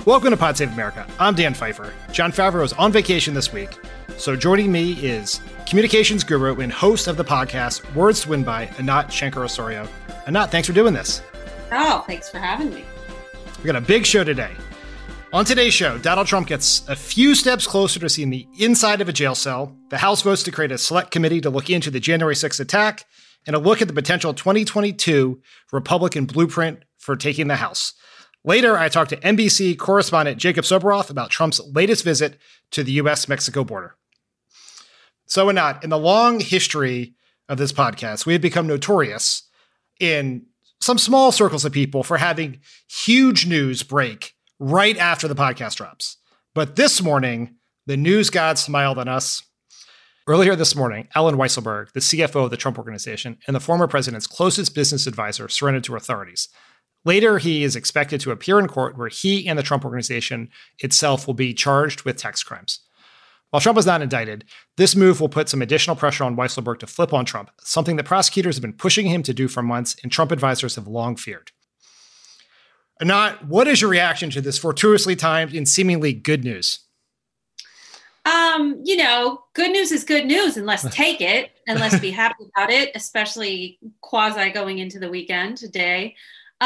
Welcome to Pod Save America. I'm Dan Pfeiffer. Jon Favreau is on vacation this week, so joining me is communications guru and host of the podcast Words to Win By, Anat Shenker-Osorio. Anat, thanks for doing this. Oh, thanks for having me. We got a big show today. On today's show, Donald Trump gets a few steps closer to seeing the inside of a jail cell. The House votes to create a select committee to look into the January 6th attack and a look at the potential 2022 Republican blueprint for taking the House. Later, I talked to NBC correspondent Jacob Soboroff about Trump's latest visit to the U.S.-Mexico border. So, Anat, in the long history of this podcast, we have become notorious in some small circles of people for having huge news break right after the podcast drops. But this morning, the news god smiled on us. Earlier this morning, Allen Weisselberg, the CFO of the Trump Organization and the former president's closest business advisor, surrendered to authorities. Later, he is expected to appear in court where he and the Trump Organization itself will be charged with tax crimes. While Trump is not indicted, this move will put some additional pressure on Weisselberg to flip on Trump, something that prosecutors have been pushing him to do for months and Trump advisors have long feared. Anat, what is your reaction to this fortuitously timed and seemingly good news? Good news is good news, and let's take it and let's be happy about it, especially quasi going into the weekend today.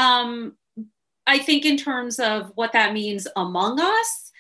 I think in terms of what that means among us,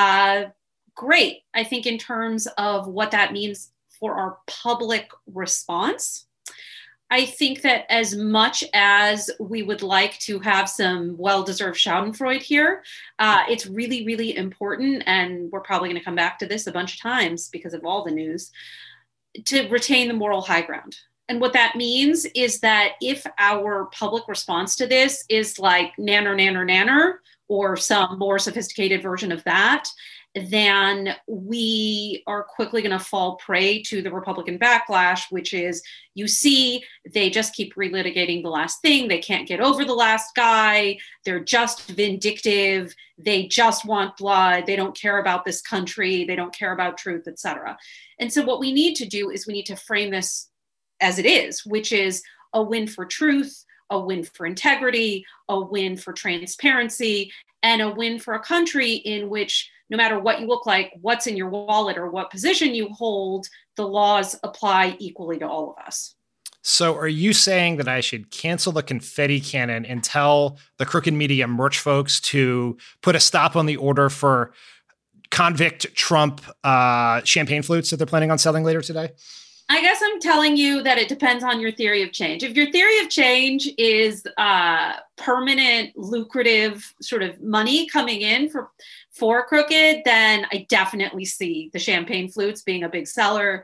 great. I think in terms of what that means for our public response, I think that as much as we would like to have some well-deserved schadenfreude here, it's really, really important, and we're probably going to come back to this a bunch of times because of all the news, to retain the moral high ground. And what that means is that if our public response to this is like nanner, nanner, nanner, or some more sophisticated version of that, then we are quickly going to fall prey to the Republican backlash, which is, you see, they just keep relitigating the last thing. They can't get over the last guy. They're just vindictive. They just want blood. They don't care about this country. They don't care about truth, etc. And so what we need to do is we need to frame this as it is, which is a win for truth, a win for integrity, a win for transparency, and a win for a country in which no matter what you look like, what's in your wallet, or what position you hold, the laws apply equally to all of us. So are you saying that I should cancel the confetti cannon and tell the Crooked Media merch folks to put a stop on the order for convict Trump champagne flutes that they're planning on selling later today? I guess I'm telling you that it depends on your theory of change. If your theory of change is permanent, lucrative sort of money coming in for Crooked, then I definitely see the champagne flutes being a big seller.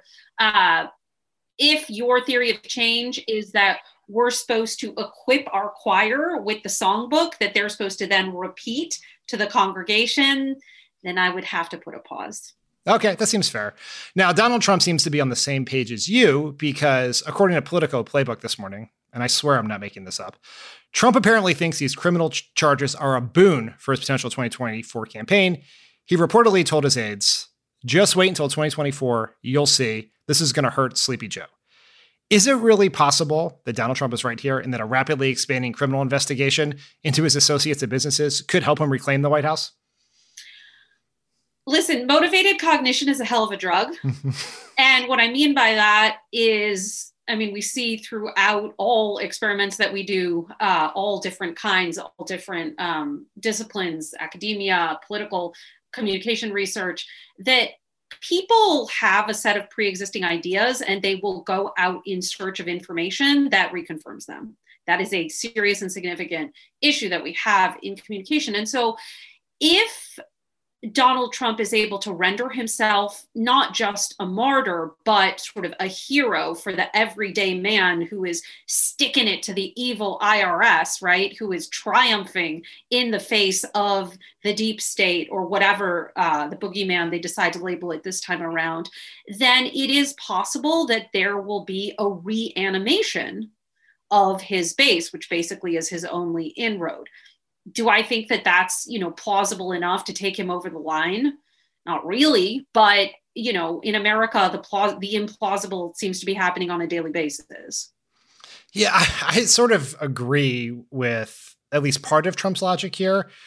If your theory of change is that we're supposed to equip our choir with the songbook that they're supposed to then repeat to the congregation, then I would have to put a pause. Okay, that seems fair. Now, Donald Trump seems to be on the same page as you because, according to Politico Playbook this morning, and I swear I'm not making this up, Trump apparently thinks these criminal charges are a boon for his potential 2024 campaign. He reportedly told his aides, just wait until 2024, you'll see, this is going to hurt Sleepy Joe. Is it really possible that Donald Trump is right here and that a rapidly expanding criminal investigation into his associates and businesses could help him reclaim the White House? Listen, motivated cognition is a hell of a drug. And what I mean by that is, we see throughout all experiments that we do, all different kinds, all different disciplines, academia, political communication research, that people have a set of pre-existing ideas and they will go out in search of information that reconfirms them. That is a serious and significant issue that we have in communication. And so if Donald Trump is able to render himself not just a martyr, but sort of a hero for the everyday man who is sticking it to the evil IRS, right? Who is triumphing in the face of the deep state or whatever the boogeyman they decide to label it this time around, then it is possible that there will be a reanimation of his base, which basically is his only inroad. Do I think that that's, plausible enough to take him over the line? Not really, but, in America, the implausible seems to be happening on a daily basis. Yeah, I sort of agree with at least part of Trump's logic here,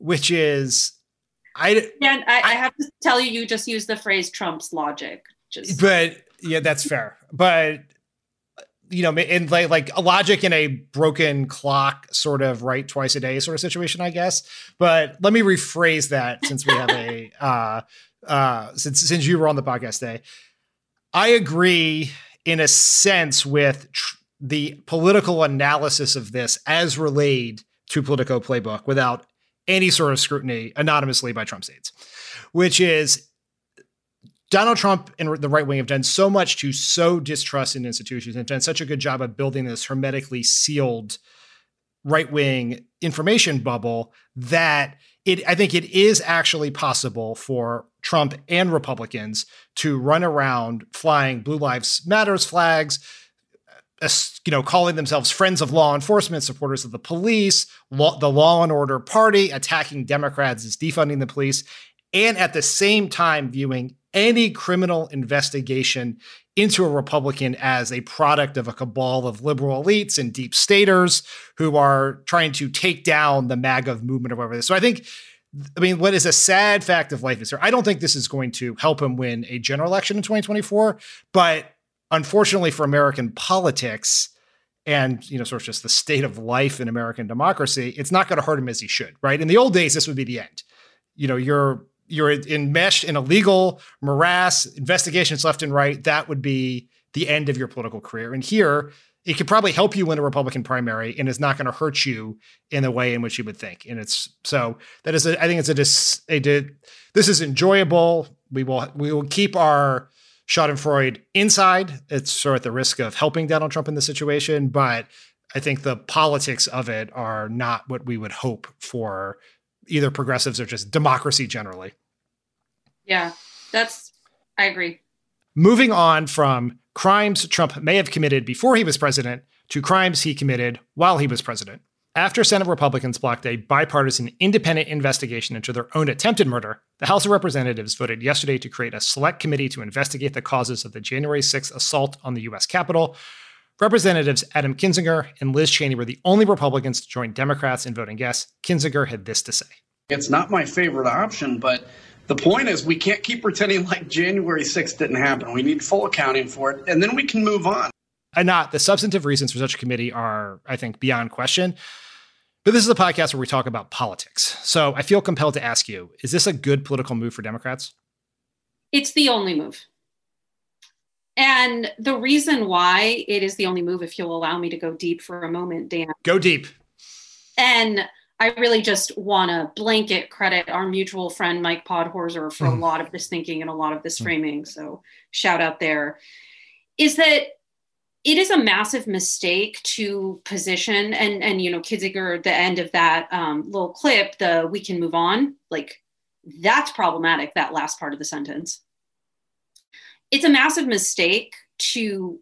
which is, I have to tell you, you just used the phrase Trump's logic. But yeah, that's fair. But, in like a logic in a broken clock sort of right twice a day sort of situation, I guess. But let me rephrase that since we have since you were on the podcast today. I agree in a sense with the political analysis of this as relayed to Politico Playbook without any sort of scrutiny anonymously by Trump's aides, which is Donald Trump and the right wing have done so much to sow distrust in institutions and done such a good job of building this hermetically sealed right wing information bubble that I think it is actually possible for Trump and Republicans to run around flying Blue Lives Matters flags, calling themselves friends of law enforcement, supporters of the police, the law and order party, attacking Democrats as defunding the police, and at the same time viewing any criminal investigation into a Republican as a product of a cabal of liberal elites and deep staters who are trying to take down the MAGA movement or whatever. So what is a sad fact of life is I don't think this is going to help him win a general election in 2024, but unfortunately for American politics and, sort of just the state of life in American democracy, it's not going to hurt him as he should, right? In the old days, this would be the end. You're enmeshed in a legal morass, investigations left and right. That would be the end of your political career. And here, it could probably help you win a Republican primary and is not going to hurt you in the way in which you would think. And this is enjoyable. We will keep our Schadenfreude inside. It's sort of at the risk of helping Donald Trump in this situation, but I think the politics of it are not what we would hope for either progressives or just democracy generally. Yeah, I agree. Moving on from crimes Trump may have committed before he was president to crimes he committed while he was president. After Senate Republicans blocked a bipartisan independent investigation into their own attempted murder, the House of Representatives voted yesterday to create a select committee to investigate the causes of the January 6th assault on the U.S. Capitol. Representatives Adam Kinzinger and Liz Cheney were the only Republicans to join Democrats in voting yes. Kinzinger had this to say. It's not my favorite option, but the point is we can't keep pretending like January 6th didn't happen. We need full accounting for it, and then we can move on. And the substantive reasons for such a committee are, I think, beyond question. But this is a podcast where we talk about politics. So I feel compelled to ask you, is this a good political move for Democrats? It's the only move. And the reason why it is the only move, if you'll allow me to go deep for a moment, Dan. Go deep. And I really just want to blanket credit our mutual friend, Mike Podhorzer, for a lot of this thinking and a lot of this framing. So shout out there. Is that it is a massive mistake to position and Kinzinger, the end of that little clip, we can move on. Like, that's problematic, that last part of the sentence. It's a massive mistake to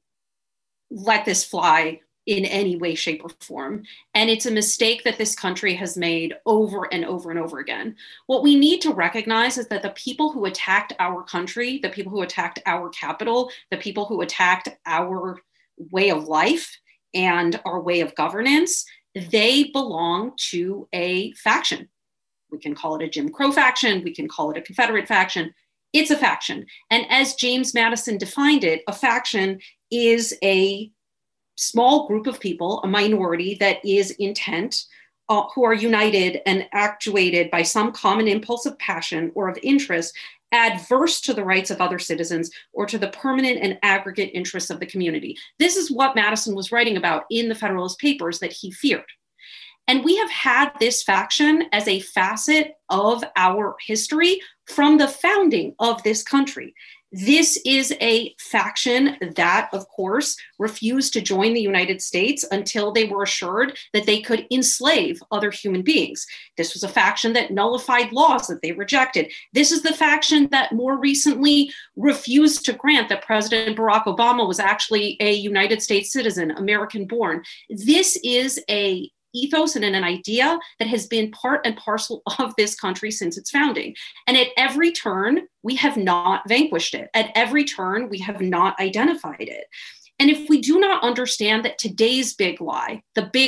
let this fly in any way, shape, or form. And it's a mistake that this country has made over and over and over again. What we need to recognize is that the people who attacked our country, the people who attacked our capital, the people who attacked our way of life and our way of governance, they belong to a faction. We can call it a Jim Crow faction. We can call it a Confederate faction. It's a faction. And as James Madison defined it, a faction is a small group of people, a minority that is intent, who are united and actuated by some common impulse of passion or of interest adverse to the rights of other citizens or to the permanent and aggregate interests of the community. This is what Madison was writing about in the Federalist Papers that he feared. And we have had this faction as a facet of our history from the founding of this country. This is a faction that, of course, refused to join the United States until they were assured that they could enslave other human beings. This was a faction that nullified laws that they rejected. This is the faction that more recently refused to grant that President Barack Obama was actually a United States citizen, American born. This is a ethos and an idea that has been part and parcel of this country since its founding. And at every turn, we have not vanquished it. At every turn, we have not identified it. And if we do not understand that today's big lie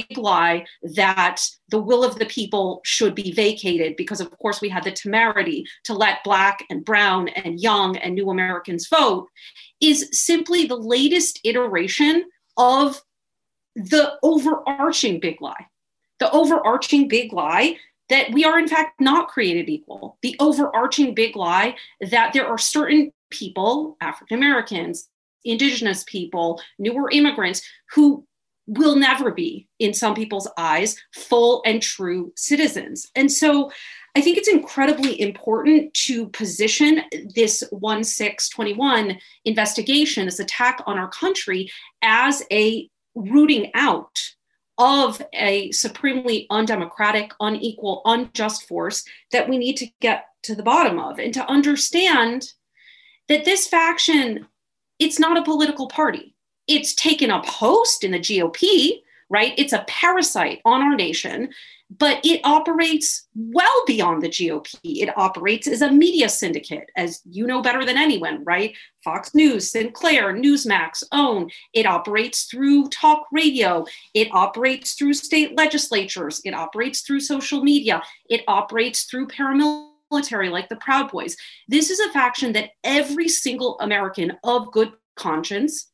that the will of the people should be vacated, because of course we had the temerity to let Black and brown and young and new Americans vote, is simply the latest iteration of the overarching big lie. The overarching big lie that we are in fact not created equal. The overarching big lie that there are certain people, African Americans, Indigenous people, newer immigrants, who will never be, in some people's eyes, full and true citizens. And so I think it's incredibly important to position this 1621 investigation, this attack on our country, as a rooting out of a supremely undemocratic, unequal, unjust force that we need to get to the bottom of, and to understand that this faction, it's not a political party. It's taken a post in the GOP, right? It's a parasite on our nation, but it operates well beyond the GOP. It operates as a media syndicate, as you know better than anyone, right? Fox News, Sinclair, Newsmax, OWN. It operates through talk radio. It operates through state legislatures. It operates through social media. It operates through paramilitary like the Proud Boys. This is a faction that every single American of good conscience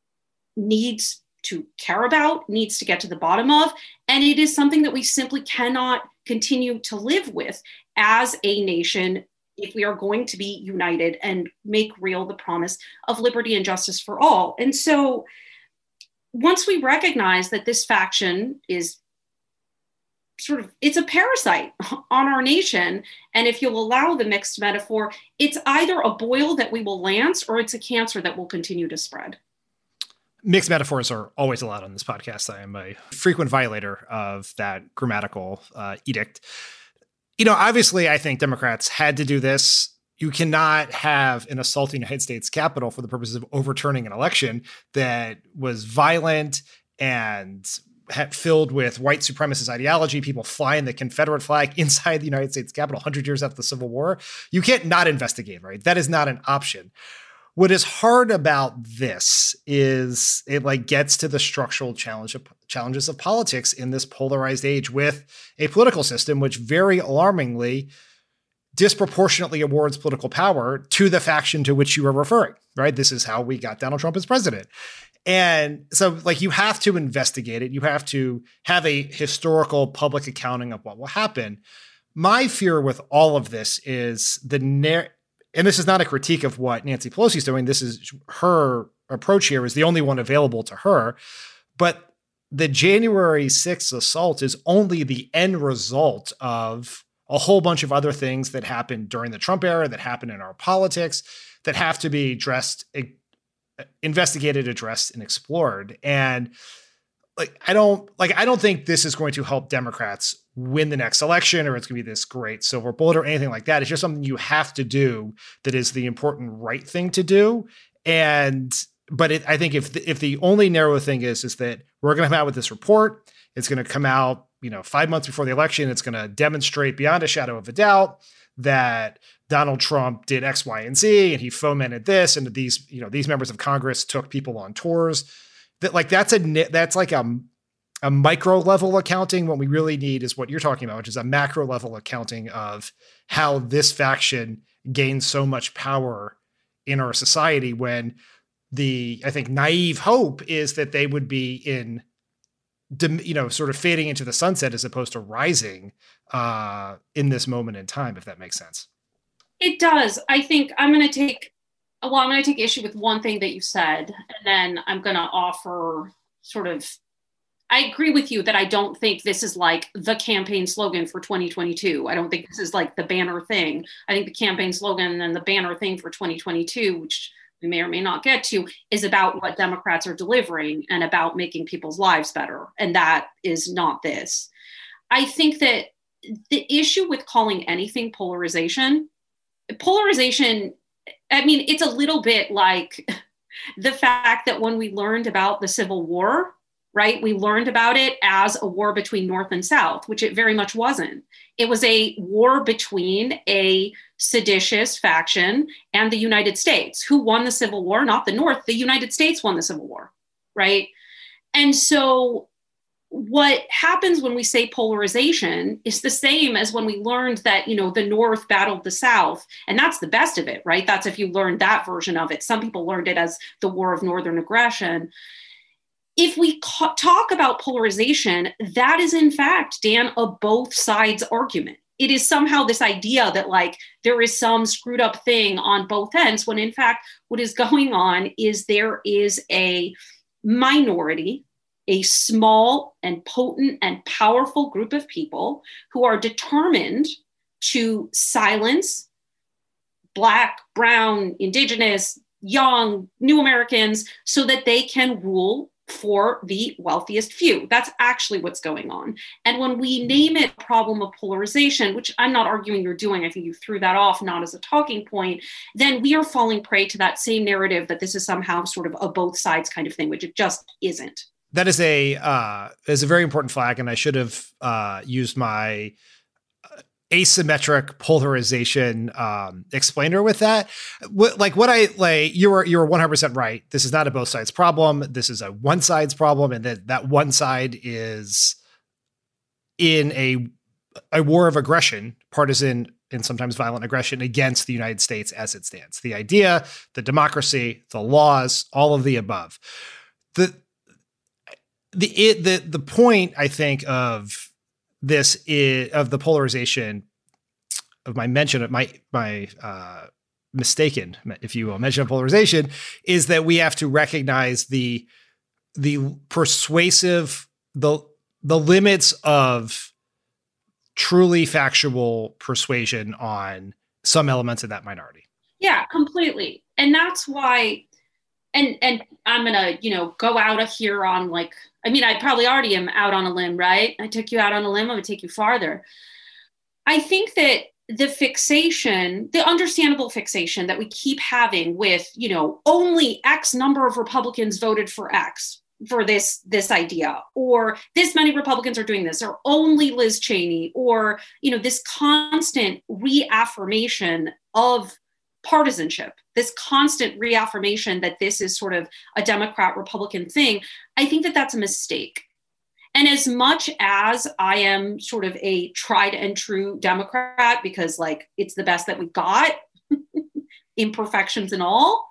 needs to care about, needs to get to the bottom of, and it is something that we simply cannot continue to live with as a nation if we are going to be united and make real the promise of liberty and justice for all. And so once we recognize that this faction is it's a parasite on our nation. And if you'll allow the mixed metaphor, it's either a boil that we will lance or it's a cancer that will continue to spread. Mixed metaphors are always allowed on this podcast. I am a frequent violator of that grammatical edict. Obviously, I think Democrats had to do this. You cannot have an assault on the United States Capitol for the purposes of overturning an election that was violent and filled with white supremacist ideology, people flying the Confederate flag inside the United States Capitol 100 years after the Civil War. You can't not investigate, right? That is not an option. What is hard about this is it gets to the structural challenges of politics in this polarized age with a political system which very alarmingly disproportionately awards political power to the faction to which you are referring, right? This is how we got Donald Trump as president. And so you have to investigate it. You have to have a historical public accounting of what will happen. My fear with all of this is and this is not a critique of what Nancy Pelosi is doing. This is her approach here is the only one available to her. But the January 6th assault is only the end result of a whole bunch of other things that happened during the Trump era, that happened in our politics, that have to be investigated, addressed, and explored. And I don't think this is going to help Democrats win the next election, or it's going to be this great silver bullet or anything like that. It's just something you have to do that is the important right thing to do. But I think if the only narrow thing is that we're going to come out with this report, it's going to come out 5 months before the election. It's going to demonstrate beyond a shadow of a doubt that Donald Trump did X, Y, and Z, and he fomented this, and these members of Congress took people on tours. That's like a micro level accounting. What we really need is what you're talking about, which is a macro level accounting of how this faction gains so much power in our society, when I think naive hope is that they would be in, sort of fading into the sunset as opposed to rising in this moment in time, if that makes sense. It does. I think I'm going to take issue with one thing that you said, and then I'm going to offer I agree with you that I don't think this is the campaign slogan for 2022. I don't think this is the banner thing. I think the campaign slogan and the banner thing for 2022, which we may or may not get to, is about what Democrats are delivering and about making people's lives better. And that is not this. I think that the issue with calling anything polarization, it's a little bit like the fact that when we learned about the Civil War, right, we learned about it as a war between North and South, which it very much wasn't. It was a war between a seditious faction and the United States. Who won the Civil War? Not the North. The United States won the Civil War. right? And so what happens when we say polarization is the same as when we learned that, the North battled the South. And that's the best of it, right? That's if you learned that version of it. Some people learned it as the War of Northern Aggression. If we talk about polarization, that is in fact, Dan, a both sides argument. It is somehow this idea that like there is some screwed up thing on both ends, when in fact, what is going on is there is a minority, a small and potent and powerful group of people who are determined to silence Black, brown, indigenous, young, new Americans so that they can rule for the wealthiest few. That's actually what's going on. And when we name it a problem of polarization, which I'm not arguing you're doing, I think you threw that off not as a talking point, then we are falling prey to that same narrative that this is somehow sort of a both sides kind of thing, which it just isn't. That is a very important flag, and I should have used my asymmetric polarization explainer with that. You were 100% right. This is not a both sides problem. This is a one side's problem, and that one side is in a war of aggression, partisan and sometimes violent aggression against the United States as it stands. The idea, the democracy, the laws, all of the above. The point, I think, of this of the polarization of my mention of my mistaken, if you will, mention of polarization is that we have to recognize the persuasive, the limits of truly factual persuasion on some elements of that minority. Yeah, completely. And that's why, and I'm going to, go out of here on I probably already am out on a limb, right? I took you out on a limb. I'm going to take you farther. I think that the understandable fixation that we keep having with, only X number of Republicans voted for X for this idea, or this many Republicans are doing this, or only Liz Cheney, or, this constant reaffirmation of partisanship, this constant reaffirmation that this is sort of a Democrat-Republican thing, I think that that's a mistake. And as much as I am sort of a tried and true Democrat, because it's the best that we got, imperfections and all,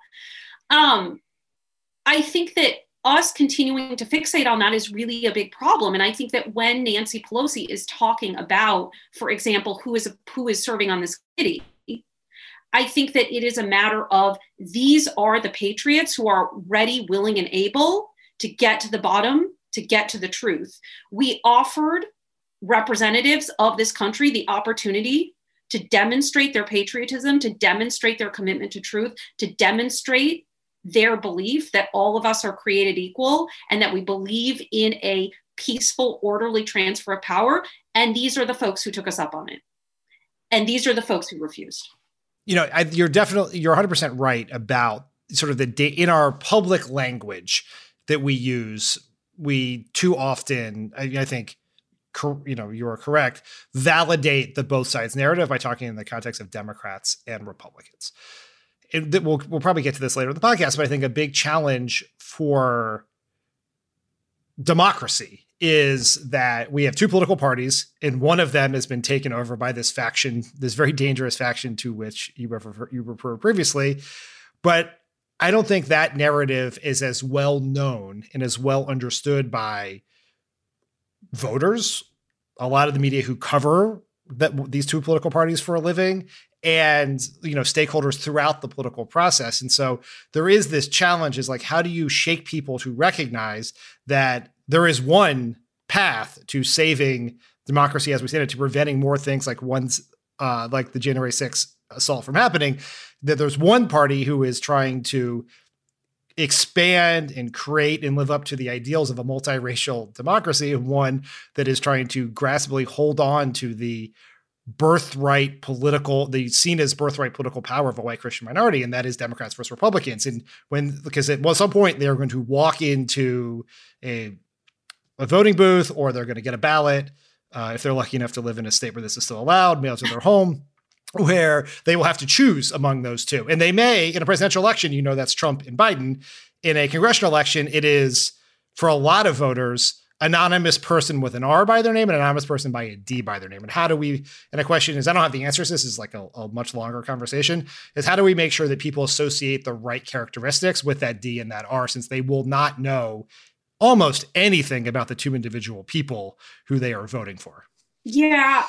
I think that us continuing to fixate on that is really a big problem. And I think that when Nancy Pelosi is talking about, for example, who is serving on this committee, I think that it is a matter of these are the patriots who are ready, willing, and able to get to the bottom, to get to the truth. We offered representatives of this country the opportunity to demonstrate their patriotism, to demonstrate their commitment to truth, to demonstrate their belief that all of us are created equal and that we believe in a peaceful, orderly transfer of power. And these are the folks who took us up on it. And these are the folks who refused. You're 100% right about sort of in our public language that we use, we too often, I think, you are correct, validate the both sides narrative by talking in the context of Democrats and Republicans. We'll probably get to this later in the podcast, but I think a big challenge for democracy is that we have two political parties, and one of them has been taken over by this faction, this very dangerous faction to which you referred previously. But I don't think that narrative is as well known and as well understood by voters, a lot of the media who cover these two political parties for a living, and stakeholders throughout the political process. And so there is this challenge: is how do you shake people to recognize that there is one path to saving democracy as we stand it, to preventing more things like the January 6th assault from happening, that there's one party who is trying to expand and create and live up to the ideals of a multiracial democracy, and one that is trying to graspably hold on to the seen as birthright political power of a white Christian minority, and that is Democrats versus Republicans. And because at some point they are going to walk into a voting booth, or they're going to get a ballot if they're lucky enough to live in a state where this is still allowed, mailed to their home, where they will have to choose among those two. And they may, in a presidential election, that's Trump and Biden. In a congressional election, it is, for a lot of voters, anonymous person with an R by their name and anonymous person by a D by their name. And how do we, and the question is, I don't have the answers. This is like a much longer conversation, is how do we make sure that people associate the right characteristics with that D and that R, since they will not know almost anything about the two individual people who they are voting for? Yeah,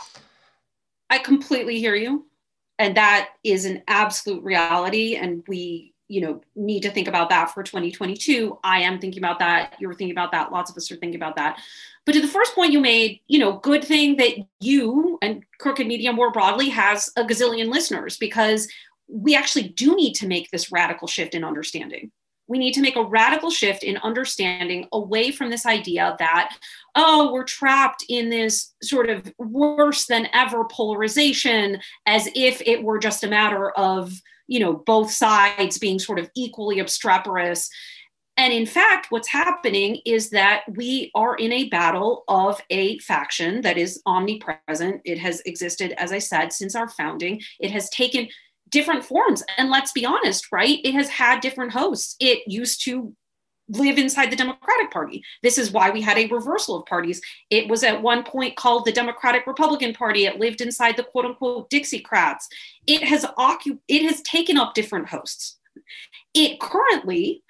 I completely hear you. And that is an absolute reality. And we, need to think about that for 2022. I am thinking about that. You're thinking about that. Lots of us are thinking about that. But to the first point you made, good thing that you and Crooked Media more broadly has a gazillion listeners, because we actually do need to make this radical shift in understanding. We need to make a radical shift in understanding away from this idea that, we're trapped in this sort of worse than ever polarization, as if it were just a matter of, both sides being sort of equally obstreperous. And in fact, what's happening is that we are in a battle of a faction that is omnipresent. It has existed, as I said, since our founding. It has taken different forms. And let's be honest, right? It has had different hosts. It used to live inside the Democratic Party. This is why we had a reversal of parties. It was at one point called the Democratic Republican Party. It lived inside the quote unquote Dixiecrats. It has taken up different hosts. It currently,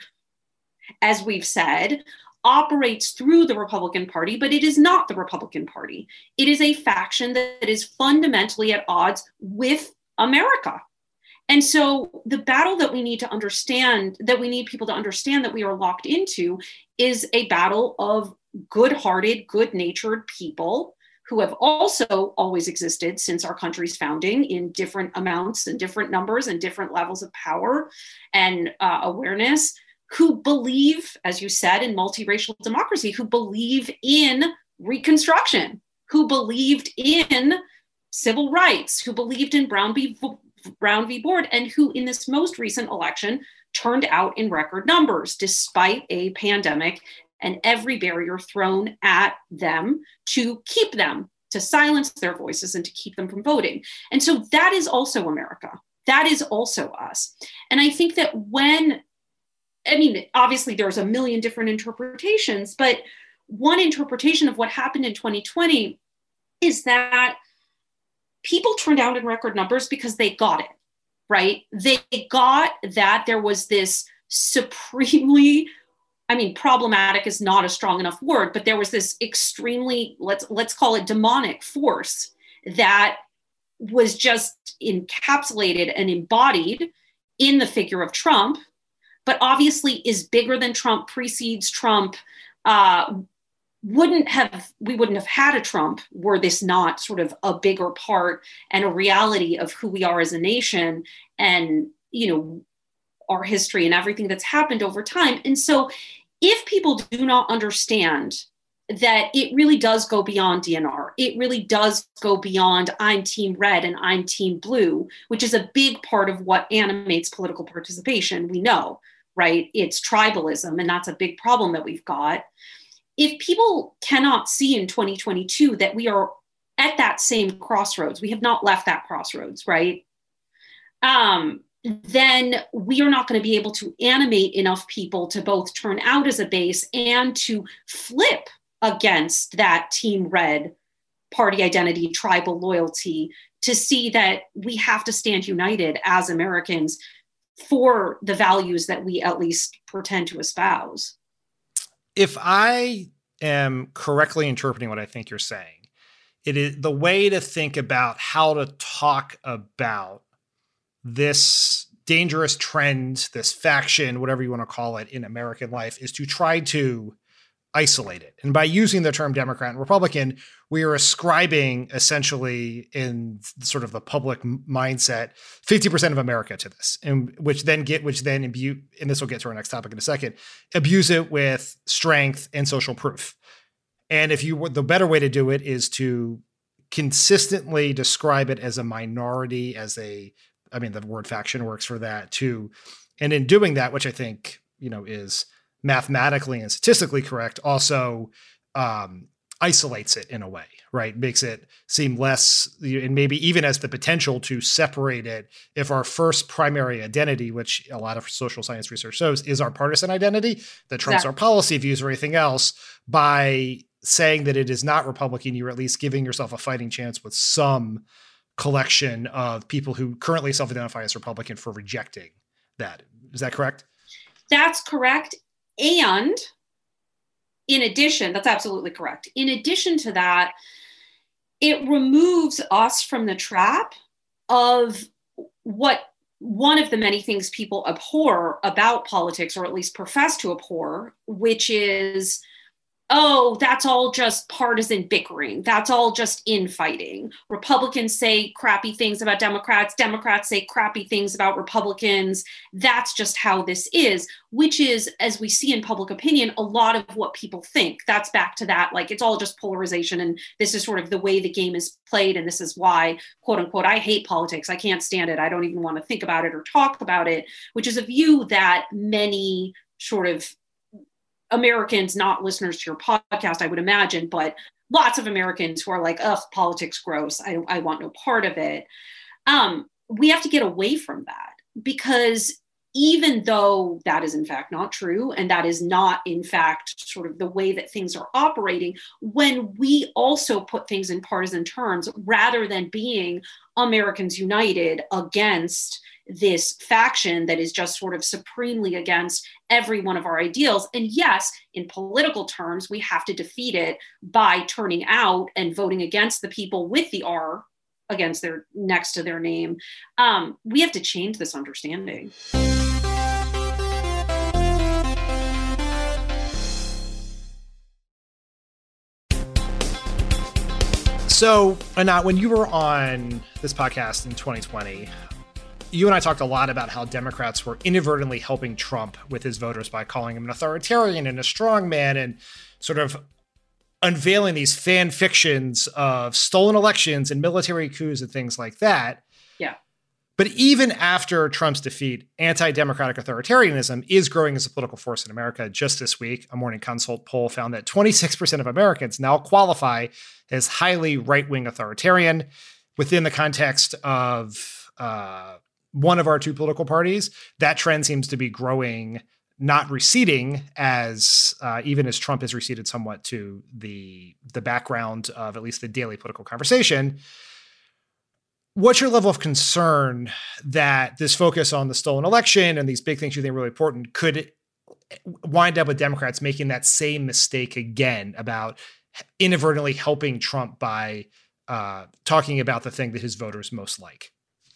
as we've said, operates through the Republican Party, but it is not the Republican Party. It is a faction that is fundamentally at odds with America. And so the battle that we need to understand, that we need people to understand that we are locked into, is a battle of good-hearted, good-natured people who have also always existed since our country's founding in different amounts and different numbers and different levels of power and awareness, who believe, as you said, in multiracial democracy, who believe in Reconstruction, who believed in civil rights, who believed in Brown v. Board, and who in this most recent election turned out in record numbers, despite a pandemic and every barrier thrown at them to keep them, to silence their voices and to keep them from voting. And so that is also America. That is also us. And I think that obviously there's a million different interpretations, but one interpretation of what happened in 2020 is that people turned out in record numbers because they got it, right? They got that there was this supremely, problematic is not a strong enough word, but there was this extremely, let's call it demonic force that was just encapsulated and embodied in the figure of Trump, but obviously is bigger than Trump, precedes Trump. We wouldn't have had a Trump were this not sort of a bigger part and a reality of who we are as a nation and, our history and everything that's happened over time. And so if people do not understand that it really does go beyond DNR, it really does go beyond I'm team red and I'm team blue, which is a big part of what animates political participation. We know, right? It's tribalism, and that's a big problem that we've got. If people cannot see in 2022 that we are at that same crossroads, we have not left that crossroads, right? Then we are not going to be able to animate enough people to both turn out as a base and to flip against that team red party identity, tribal loyalty, to see that we have to stand united as Americans for the values that we at least pretend to espouse. If I am correctly interpreting what I think you're saying, it is the way to think about how to talk about this dangerous trend, this faction, whatever you want to call it, in American life, is to try to isolate it. And by using the term Democrat and Republican, we are ascribing essentially in sort of the public mindset 50% of America to this, and which then imbue, and this will get to our next topic in a second, abuse it with strength and social proof. And the better way to do it is to consistently describe it as a minority, the word faction works for that too. And in doing that, which I think, is mathematically and statistically correct, also isolates it in a way, right, makes it seem less, and maybe even has the potential to separate it if our first primary identity, which a lot of social science research shows, is our partisan identity, that trumps our policy views or anything else. By saying that it is not Republican, you're at least giving yourself a fighting chance with some collection of people who currently self-identify as Republican for rejecting that. Is that correct? That's correct. And in addition, that's absolutely correct. In addition to that, it removes us from the trap of what one of the many things people abhor about politics, or at least profess to abhor, which is, oh, that's all just partisan bickering. That's all just infighting. Republicans say crappy things about Democrats. Democrats say crappy things about Republicans. That's just how this is, which is, as we see in public opinion, a lot of what people think. That's back to that, like, it's all just polarization. And this is sort of the way the game is played. And this is why, quote unquote, I hate politics. I can't stand it. I don't even want to think about it or talk about it, which is a view that many sort of Americans, not listeners to your podcast, I would imagine, but lots of Americans who are like, ugh, politics gross. I want no part of it. We have to get away from that, because even though that is in fact not true, and that is not in fact sort of the way that things are operating, when we also put things in partisan terms, rather than being Americans united against this faction that is just sort of supremely against every one of our ideals. And yes, in political terms, we have to defeat it by turning out and voting against the people with the R against their next to their name. We have to change this understanding. So, Anat, when you were on this podcast in 2020, you and I talked a lot about how Democrats were inadvertently helping Trump with his voters by calling him an authoritarian and a strongman, and sort of unveiling these fan fictions of stolen elections and military coups and things like that. Yeah. But even after Trump's defeat, anti-democratic authoritarianism is growing as a political force in America. Just this week, a Morning Consult poll found that 26% of Americans now qualify as highly right-wing authoritarian. Within the context of one of our two political parties, that trend seems to be growing, not receding, as even as Trump has receded somewhat to the background of at least the daily political conversation. What's your level of concern that this focus on the stolen election and these big things you think are really important could wind up with Democrats making that same mistake again about inadvertently helping Trump by talking about the thing that his voters most like?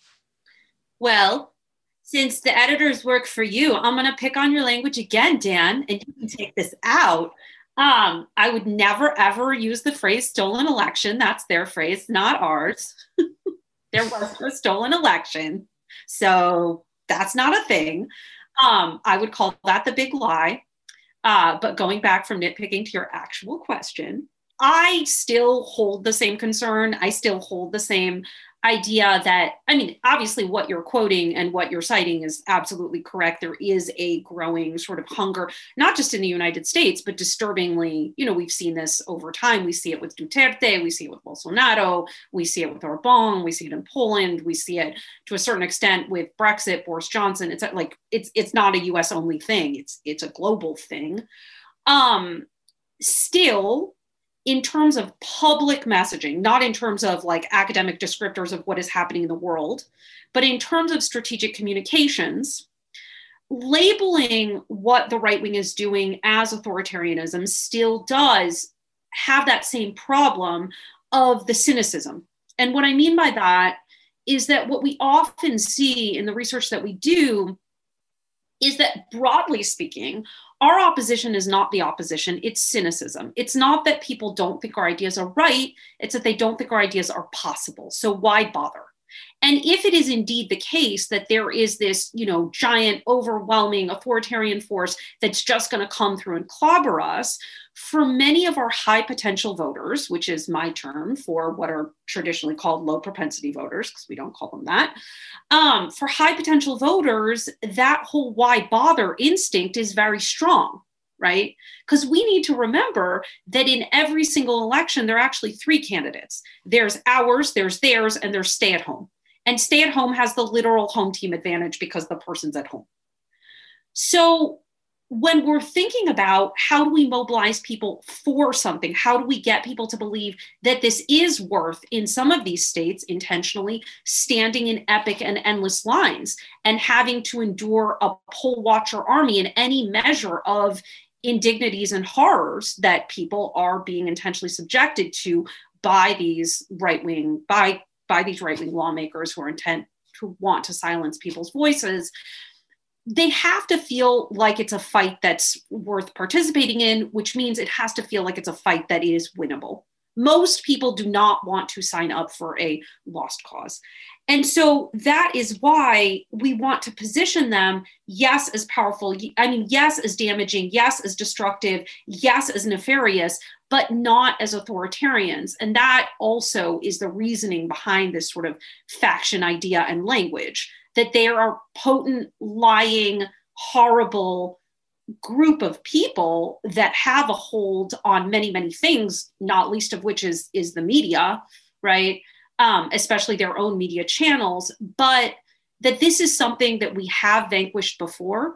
Well, since the editors work for you, I'm going to pick on your language again, Dan, and you can take this out. I would never, ever use the phrase stolen election. That's their phrase, not ours. There was no stolen election. So that's not a thing. I would call that the big lie. But going back from nitpicking to your actual question, I still hold the same concern. I still hold the same idea that, I mean, obviously what you're quoting and what you're citing is absolutely correct. There is a growing sort of hunger, not just in the United States, but disturbingly, we've seen this over time. We see it with Duterte, we see it with Bolsonaro, we see it with Orbán, we see it in Poland, we see it to a certain extent with Brexit, Boris Johnson. It's like, it's not a US only thing. It's a global thing. Still, in terms of public messaging, not in terms of like academic descriptors of what is happening in the world, but in terms of strategic communications, labeling what the right wing is doing as authoritarianism still does have that same problem of the cynicism. And what I mean by that is that what we often see in the research that we do is that, broadly speaking, our opposition is not the opposition, it's cynicism. It's not that people don't think our ideas are right, it's that they don't think our ideas are possible. So why bother? And if it is indeed the case that there is this, giant, overwhelming authoritarian force that's just going to come through and clobber us, for many of our high potential voters, which is my term for what are traditionally called low propensity voters, because we don't call them that, for high potential voters, that whole why bother instinct is very strong. right? Because we need to remember that in every single election, there are actually three candidates. There's ours, there's theirs, and there's stay at home. And stay at home has the literal home team advantage because the person's at home. So when we're thinking about how do we mobilize people for something, how do we get people to believe that this is worth, in some of these states, intentionally standing in epic and endless lines and having to endure a poll watcher army and any measure of indignities and horrors that people are being intentionally subjected to by these right-wing lawmakers who want to silence people's voices. They have to feel like it's a fight that's worth participating in, which means it has to feel like it's a fight that is winnable. Most people do not want to sign up for a lost cause. And so that is why we want to position them, yes, as powerful, yes, as damaging, yes, as destructive, yes, as nefarious, but not as authoritarians. And that also is the reasoning behind this sort of faction idea and language, that they are a potent, lying, horrible group of people that have a hold on many, many things, not least of which is the media, right? Especially their own media channels, but that this is something that we have vanquished before,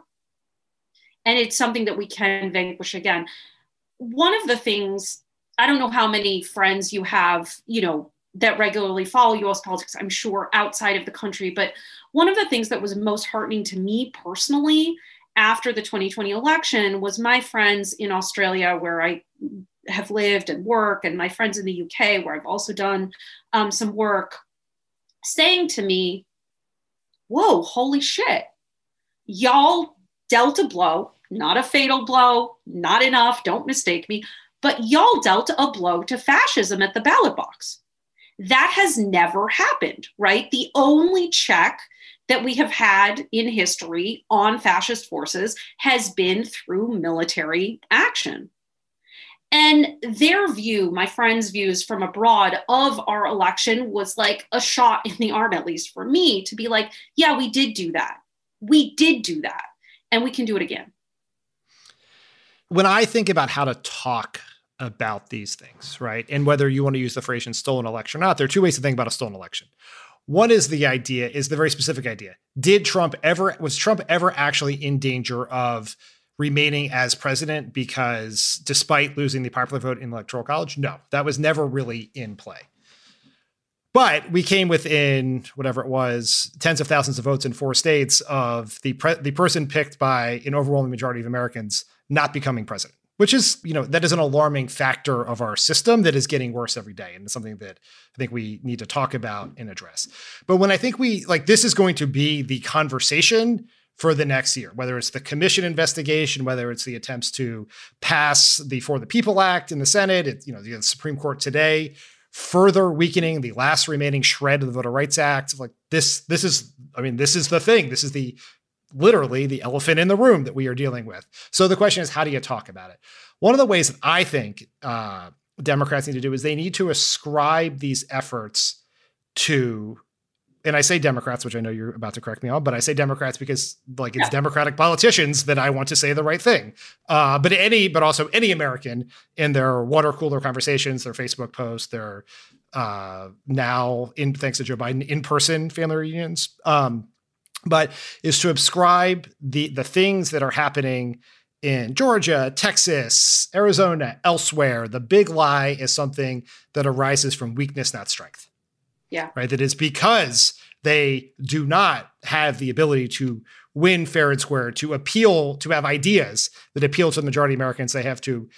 and it's something that we can vanquish again. One of the things, I don't know how many friends you have, that regularly follow US politics, I'm sure, outside of the country. But one of the things that was most heartening to me personally after the 2020 election was my friends in Australia, where I have lived and work, and my friends in the UK, where I've also done some work, saying to me, whoa, holy shit, y'all dealt a blow, not a fatal blow, not enough, don't mistake me, but y'all dealt a blow to fascism at the ballot box. That has never happened, right? The only check that we have had in history on fascist forces has been through military action. And their view, my friends' views from abroad of our election, was like a shot in the arm, at least for me, to be like, yeah, we did do that. We did do that. And we can do it again. When I think about how to talk about these things, right? And whether you want to use the phrase stolen election or not, there are two ways to think about a stolen election. One is the very specific idea. Was Trump ever actually in danger of remaining as president because despite losing the popular vote in the Electoral College? No, that was never really in play. But we came within whatever it was, tens of thousands of votes in 4 states of the person picked by an overwhelming majority of Americans not becoming president, which is, that is an alarming factor of our system that is getting worse every day. And it's something that I think we need to talk about and address. But when I think this is going to be the conversation for the next year, whether it's the commission investigation, whether it's the attempts to pass the For the People Act in the Senate, the Supreme Court today, further weakening the last remaining shred of the Voter Rights Act. This is the thing. This is literally the elephant in the room that we are dealing with. So the question is, how do you talk about it? One of the ways that I think Democrats need to do is they need to ascribe these efforts to, and I say Democrats, which I know you're about to correct me on, but I say Democrats because it's Democratic politicians that I want to say the right thing. But also any American in their water cooler conversations, their Facebook posts, their now thanks to Joe Biden, in-person family reunions, but is to ascribe the things that are happening in Georgia, Texas, Arizona, elsewhere. The big lie is something that arises from weakness, not strength. Yeah. Right. That is because they do not have the ability to win fair and square, to have ideas that appeal to the majority of Americans. They have to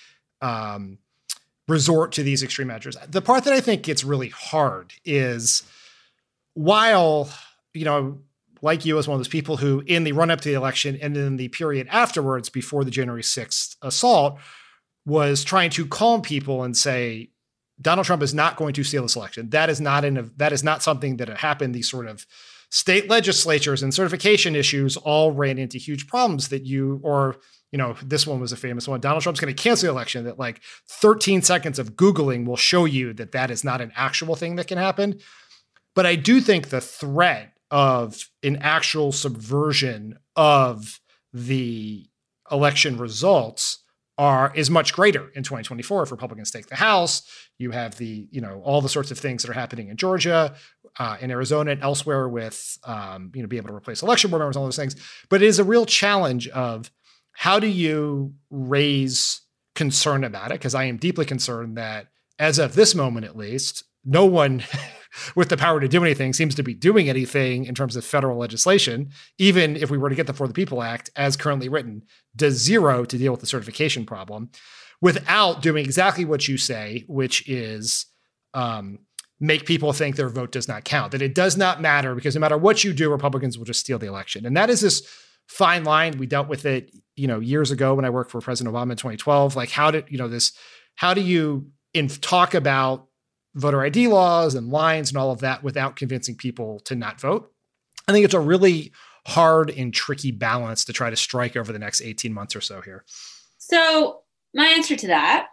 resort to these extreme measures. The part that I think gets really hard is while, like you as one of those people who in the run up to the election and then the period afterwards before the January 6th assault was trying to calm people and say, Donald Trump is not going to steal this election. That is not something that had happened. These sort of state legislatures and certification issues all ran into huge problems that this one was a famous one. Donald Trump's going to cancel the election. That 13 seconds of Googling will show you that is not an actual thing that can happen. But I do think the threat of an actual subversion of the election results is much greater in 2024 if Republicans take the House. You have the, all the sorts of things that are happening in Georgia, in Arizona and elsewhere with, be able to replace election board members, all those things. But it is a real challenge of how do you raise concern about it? Because I am deeply concerned that as of this moment, at least, no one with the power to do anything seems to be doing anything in terms of federal legislation, even if we were to get the For the People Act as currently written, does zero to deal with the certification problem without doing exactly what you say, which is make people think their vote does not count, that it does not matter because no matter what you do, Republicans will just steal the election. And that is this fine line. We dealt with it, years ago when I worked for President Obama in 2012. Like how do you talk about voter ID laws and lines and all of that without convincing people to not vote? I think it's a really hard and tricky balance to try to strike over the next 18 months or so here. So my answer to that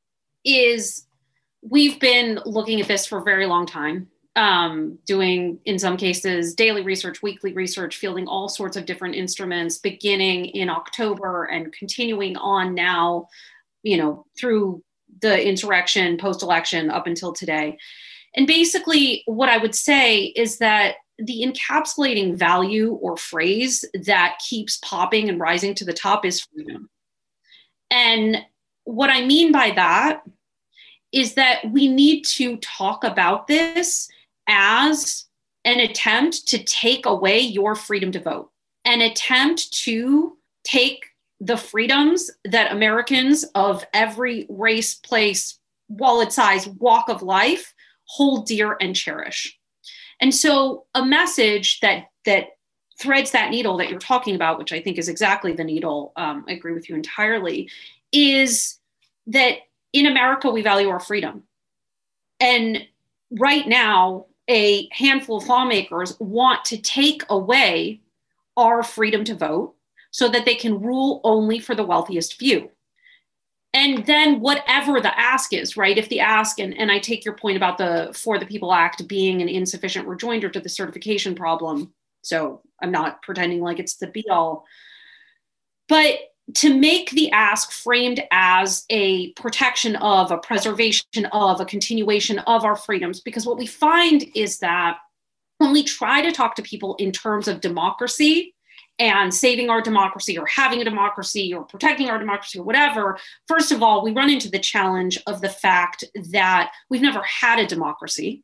is we've been looking at this for a very long time, doing, in some cases, daily research, weekly research, fielding all sorts of different instruments, beginning in October and continuing on now, through the insurrection, post-election up until today. And basically what I would say is that the encapsulating value or phrase that keeps popping and rising to the top is freedom. And what I mean by that is that we need to talk about this as an attempt to take away your freedom to vote, an attempt to take the freedoms that Americans of every race, place, wallet size, walk of life hold dear and cherish. And so a message that threads that needle that you're talking about, which I think is exactly the needle, I agree with you entirely, is that in America, we value our freedom. And right now, a handful of lawmakers want to take away our freedom to vote so that they can rule only for the wealthiest few. And then whatever the ask is, right? If the ask, and I take your point about the For the People Act being an insufficient rejoinder to the certification problem. So I'm not pretending like it's the be all. But to make the ask framed as a protection of, a preservation of, a continuation of our freedoms, because what we find is that when we try to talk to people in terms of democracy and saving our democracy or having a democracy or protecting our democracy or whatever, first of all, we run into the challenge of the fact that we've never had a democracy.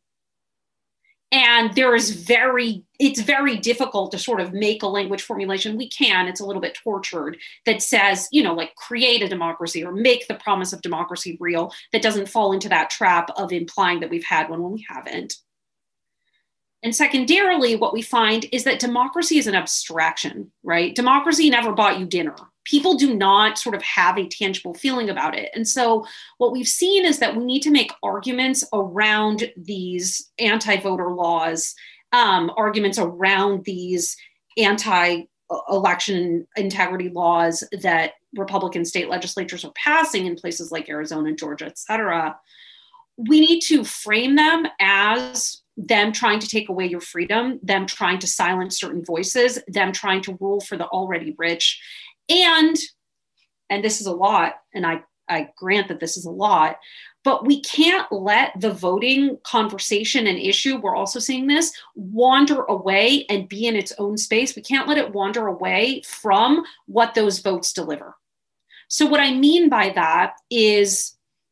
And it's very difficult to sort of make a language formulation. We can, it's a little bit tortured, that says, like create a democracy or make the promise of democracy real, that doesn't fall into that trap of implying that we've had one when we haven't. And secondarily, what we find is that democracy is an abstraction, right? Democracy never bought you dinner. People do not sort of have a tangible feeling about it. And so what we've seen is that we need to make arguments around these anti-voter laws, arguments around these anti-election integrity laws that Republican state legislatures are passing in places like Arizona, Georgia, et cetera. We need to frame them as them trying to take away your freedom, them trying to silence certain voices, them trying to rule for the already rich. And this is a lot, and I grant that this is a lot, but we can't let the voting conversation and issue, we're also seeing this, wander away and be in its own space. We can't let it wander away from what those votes deliver. So what I mean by that is,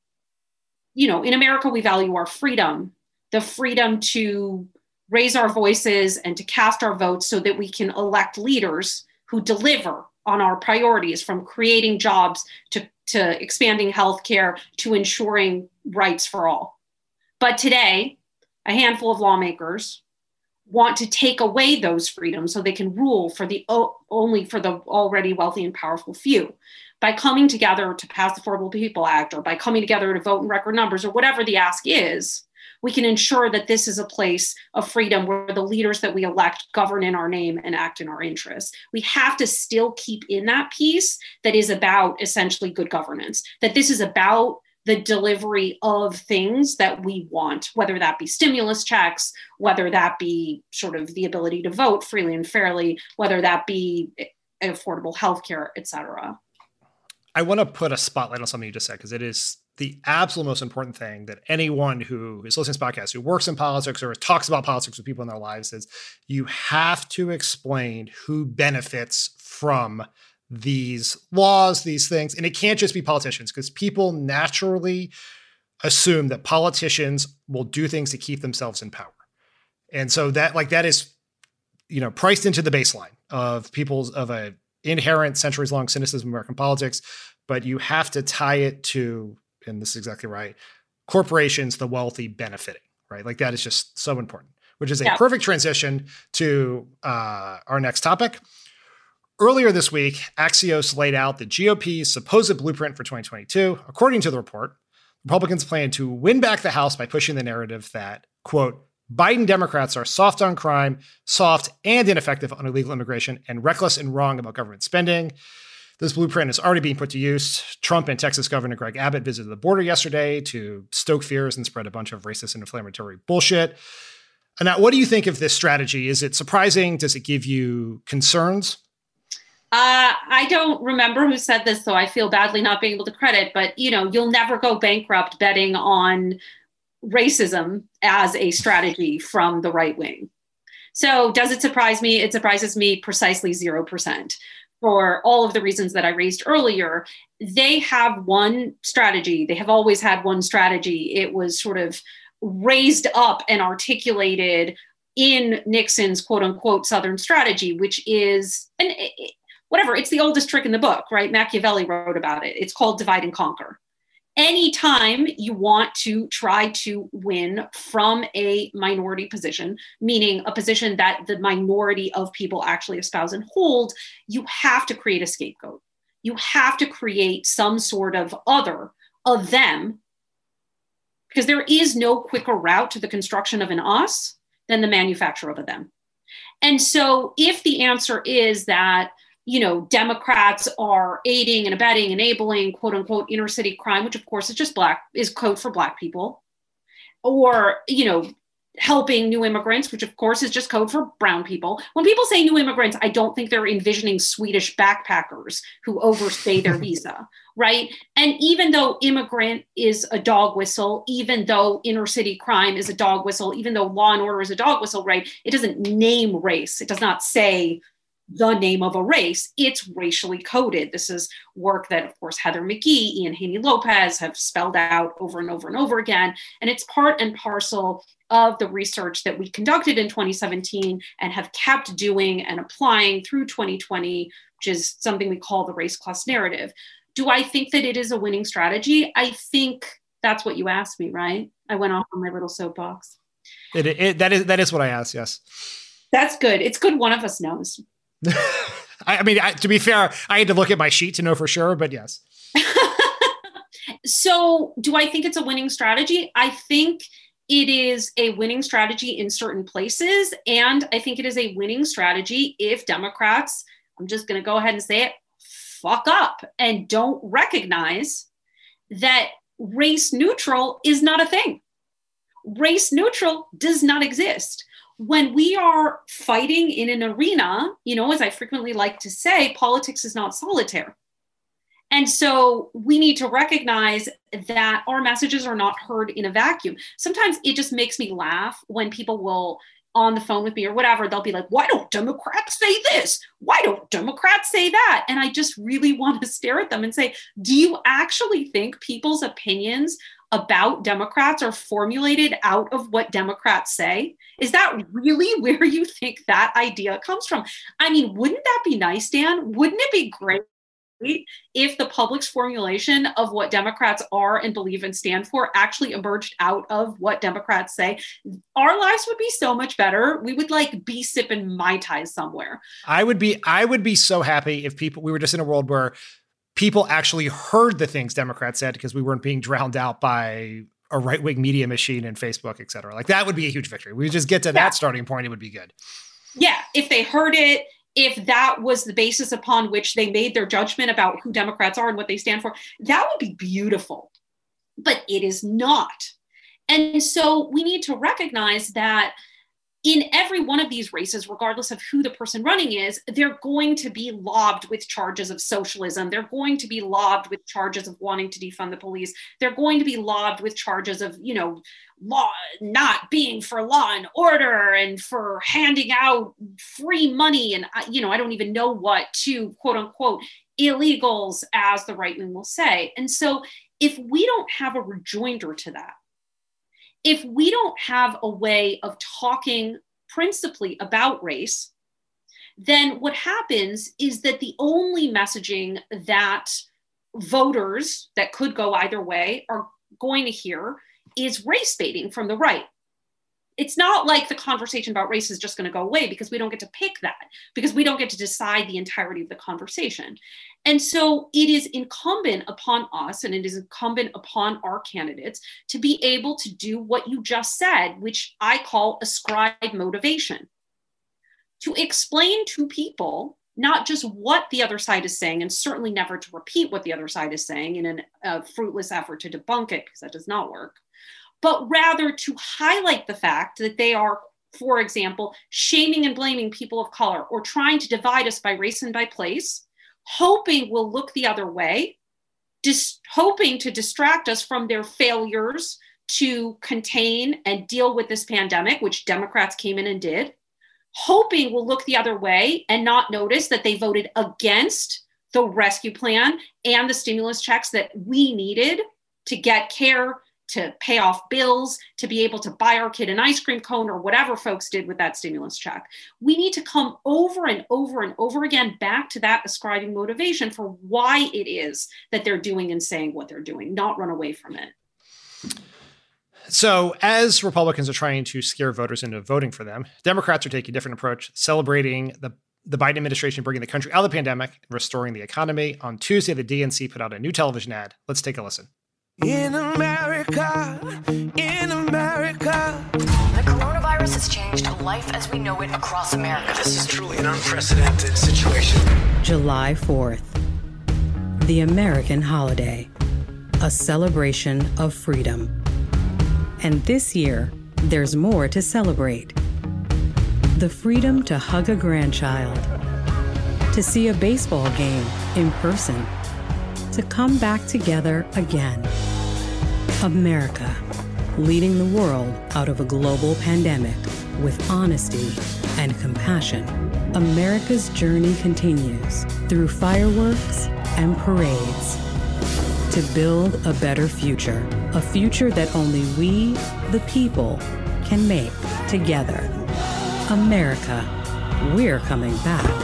in America, we value our freedom, the freedom to raise our voices and to cast our votes so that we can elect leaders who deliver on our priorities, from creating jobs to expanding healthcare to ensuring rights for all. But today, a handful of lawmakers want to take away those freedoms so they can rule only for the already wealthy and powerful few. By coming together to pass the For the People Act, or by coming together to vote in record numbers, or whatever the ask is, we can ensure that this is a place of freedom where the leaders that we elect govern in our name and act in our interests. We have to still keep in that piece that is about essentially good governance, that this is about the delivery of things that we want, whether that be stimulus checks, whether that be sort of the ability to vote freely and fairly, whether that be affordable healthcare, et cetera. I want to put a spotlight on something you just said, because it is the absolute most important thing that anyone who is listening to this podcast, who works in politics or talks about politics with people in their lives, is you have to explain who benefits from these laws, these things. And it can't just be politicians, because people naturally assume that politicians will do things to keep themselves in power. And so that is, priced into the baseline of a inherent centuries-long cynicism of American politics. But you have to tie it to, and this is exactly right, corporations, the wealthy benefiting, right? Like that is just so important, which is a perfect transition to our next topic. Earlier this week, Axios laid out the GOP's supposed blueprint for 2022. According to the report, Republicans plan to win back the House by pushing the narrative that, quote, Biden Democrats are soft on crime, soft and ineffective on illegal immigration, and reckless and wrong about government spending. This blueprint is already being put to use. Trump and Texas Governor Greg Abbott visited the border yesterday to stoke fears and spread a bunch of racist and inflammatory bullshit. Now, what do you think of this strategy? Is it surprising? Does it give you concerns? I don't remember who said this, so I feel badly not being able to credit, but you'll never go bankrupt betting on racism as a strategy from the right wing. So does it surprise me? It surprises me precisely 0%. For all of the reasons that I raised earlier. They have one strategy. They have always had one strategy. It was sort of raised up and articulated in Nixon's quote unquote Southern strategy, which is, it's the oldest trick in the book, right? Machiavelli wrote about it. It's called divide and conquer. Anytime you want to try to win from a minority position, meaning a position that the minority of people actually espouse and hold, you have to create a scapegoat. You have to create some sort of other of them, because there is no quicker route to the construction of an us than the manufacture of a them. And so if the answer is that Democrats are aiding and abetting, enabling, quote unquote, inner city crime, which of course is just is code for Black people, or, helping new immigrants, which of course is just code for brown people. When people say new immigrants, I don't think they're envisioning Swedish backpackers who overstay their visa, right? And even though immigrant is a dog whistle, even though inner city crime is a dog whistle, even though law and order is a dog whistle, right? It doesn't name race. It does not say the name of a race. It's racially coded. This is work that, of course, Heather McGhee, Ian Haney Lopez have spelled out over and over and over again. And it's part and parcel of the research that we conducted in 2017 and have kept doing and applying through 2020, which is something we call the race class narrative. Do I think that it is a winning strategy? I think that's what you asked me, right? I went off on my little soapbox. That is what I asked, yes. That's good. It's good one of us knows. To be fair, I had to look at my sheet to know for sure, but yes. So do I think it's a winning strategy? I think it is a winning strategy in certain places. And I think it is a winning strategy if Democrats, I'm just going to go ahead and say it, fuck up and don't recognize that race neutral is not a thing. Race neutral does not exist. When we are fighting in an arena, as I frequently like to say, politics is not solitaire. And so we need to recognize that our messages are not heard in a vacuum. Sometimes it just makes me laugh when people will, on the phone with me or whatever, they'll be like, why don't Democrats say this? Why don't Democrats say that? And I just really want to stare at them and say, do you actually think people's opinions about Democrats are formulated out of what Democrats say? Is that really where you think that idea comes from? I mean, wouldn't that be nice, Dan? Wouldn't it be great if the public's formulation of what Democrats are and believe and stand for actually emerged out of what Democrats say? Our lives would be so much better. We would be sipping Mai Tais somewhere. I would be so happy if we were just in a world where people actually heard the things Democrats said, because we weren't being drowned out by a right-wing media machine and Facebook, et cetera. That would be a huge victory. We would just get to that starting point. It would be good. Yeah. If they heard it, if that was the basis upon which they made their judgment about who Democrats are and what they stand for, that would be beautiful. But it is not. And so we need to recognize that in every one of these races, regardless of who the person running is, they're going to be lobbed with charges of socialism. They're going to be lobbed with charges of wanting to defund the police. They're going to be lobbed with charges of, law not being for law and order and for handing out free money. And, I don't even know what to quote unquote illegals, as the right wing will say. And so if we don't have a rejoinder to that, if we don't have a way of talking principally about race, then what happens is that the only messaging that voters that could go either way are going to hear is race baiting from the right. It's not like the conversation about race is just going to go away because we don't get to pick that, because we don't get to decide the entirety of the conversation. And so it is incumbent upon us, and it is incumbent upon our candidates to be able to do what you just said, which I call ascribe motivation. To explain to people not just what the other side is saying, and certainly never to repeat what the other side is saying in a fruitless effort to debunk it, because that does not work, but rather to highlight the fact that they are, for example, shaming and blaming people of color or trying to divide us by race and by place, hoping we'll look the other way, hoping to distract us from their failures to contain and deal with this pandemic, which Democrats came in and did, hoping we'll look the other way and not notice that they voted against the rescue plan and the stimulus checks that we needed to get care, to pay off bills, to be able to buy our kid an ice cream cone or whatever folks did with that stimulus check. We need to come over and over and over again back to that ascribing motivation for why it is that they're doing and saying what they're doing, not run away from it. So as Republicans are trying to scare voters into voting for them, Democrats are taking a different approach, celebrating the Biden administration bringing the country out of the pandemic and restoring the economy. On Tuesday, the DNC put out a new television ad. Let's take a listen. In America, the coronavirus has changed life as we know it across America. This is truly an unprecedented situation. July 4th, the American holiday, a celebration of freedom. And this year, there's more to celebrate. The freedom to hug a grandchild, to see a baseball game in person, to come back together again. America, leading the world out of a global pandemic with honesty and compassion. America's journey continues through fireworks and parades to build a better future, a future that only we, the people, can make together. America, we're coming back.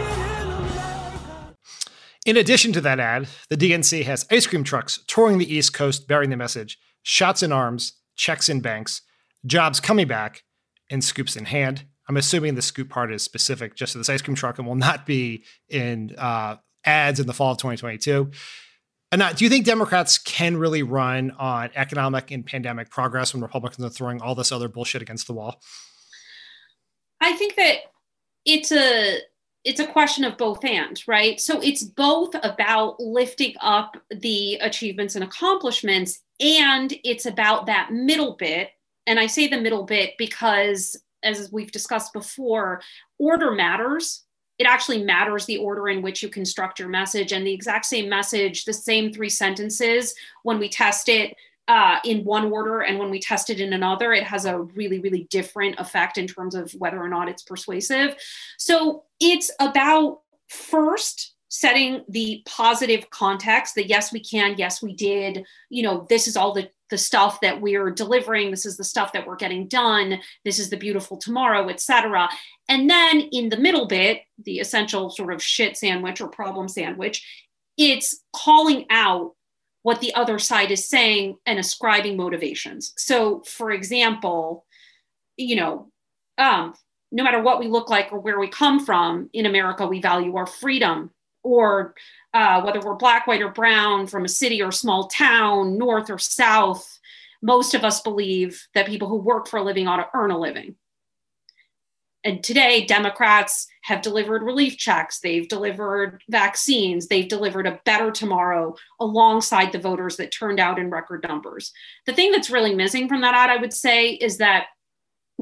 In addition to that ad, the DNC has ice cream trucks touring the East Coast bearing the message, shots in arms, checks in banks, jobs coming back, and scoops in hand. I'm assuming the scoop part is specific just to this ice cream truck and will not be in ads in the fall of 2022. Anat, do you think Democrats can really run on economic and pandemic progress when Republicans are throwing all this other bullshit against the wall? I think that it's a question of both and, right? So it's both about lifting up the achievements and accomplishments, and it's about that middle bit. And I say the middle bit because, as we've discussed before, order matters. It actually matters the order in which you construct your message, and the exact same message, the same 3 sentences, when we test it in one order and when we test it in another, it has a really, really different effect in terms of whether or not it's persuasive. So it's about first setting the positive context that yes, we can, yes, we did, this is all the stuff that we're delivering. This is the stuff that we're getting done. This is the beautiful tomorrow, et cetera. And then in the middle bit, the essential sort of shit sandwich or problem sandwich, it's calling out what the other side is saying and ascribing motivations. So for example, no matter what we look like or where we come from in America, we value our freedom, or whether we're black, white, or brown, from a city or small town, north or south, most of us believe that people who work for a living ought to earn a living. And today, Democrats have delivered relief checks, they've delivered vaccines, they've delivered a better tomorrow alongside the voters that turned out in record numbers. The thing that's really missing from that ad, I would say, is that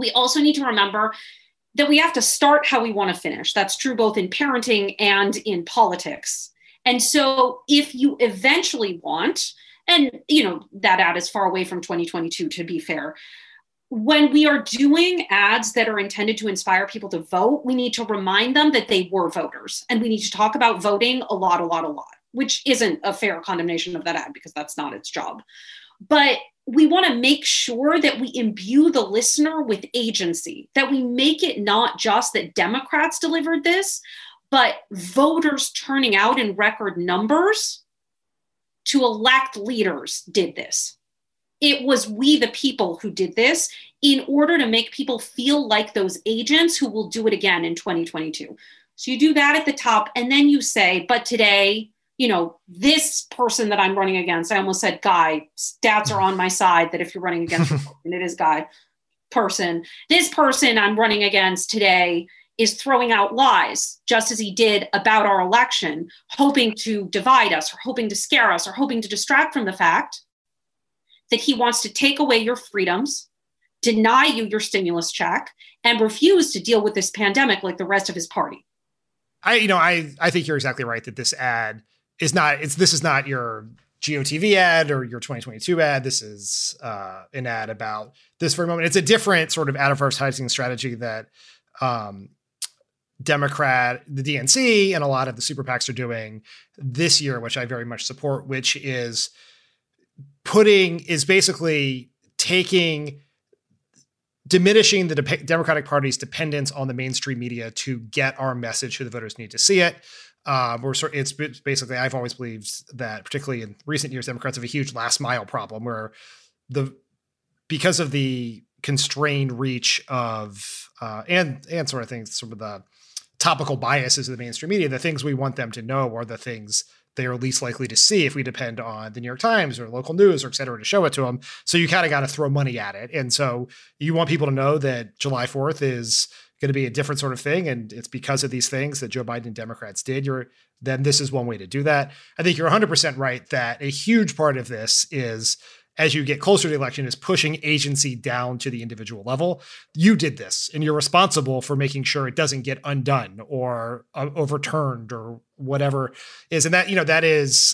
We also need to remember that we have to start how we want to finish. That's true both in parenting and in politics. And so if you eventually want, and that ad is far away from 2022, to be fair, when we are doing ads that are intended to inspire people to vote, we need to remind them that they were voters. And we need to talk about voting a lot, which isn't a fair condemnation of that ad because that's not its job. But we want to make sure that we imbue the listener with agency, that we make it not just that Democrats delivered this, but voters turning out in record numbers to elect leaders did this. It was we, the people, who did this in order to make people feel like those agents who will do it again in 2022. So you do that at the top, and then you say, but today, this person that I'm running against, I almost said guy, stats are on my side that if you're running against, and it is guy, person, this person I'm running against today is throwing out lies, just as he did about our election, hoping to divide us or hoping to scare us or hoping to distract from the fact that he wants to take away your freedoms, deny you your stimulus check, and refuse to deal with this pandemic like the rest of his party. I think you're exactly right that this ad is not, this is not your GOTV ad or your 2022 ad. This is an ad about this very moment. It's a different sort of advertising strategy that Democrat, the DNC, and a lot of the super PACs are doing this year, which I very much support, which is basically diminishing the Democratic Party's dependence on the mainstream media to get our message to the voters need to see it. It's basically, I've always believed that, particularly in recent years, Democrats have a huge last mile problem where because of the constrained reach of and sort of things, some of the topical biases of the mainstream media, the things we want them to know are the things they are least likely to see if we depend on the New York Times or local news or et cetera to show it to them. So you kind of got to throw money at it. And so you want people to know that July 4th is going to be a different sort of thing. And it's because of these things that Joe Biden and Democrats did. Then this is one way to do that. I think you're 100% right that a huge part of this is, as you get closer to the election, is pushing agency down to the individual level. You did this, and you're responsible for making sure it doesn't get undone or overturned or whatever is. And that, that is,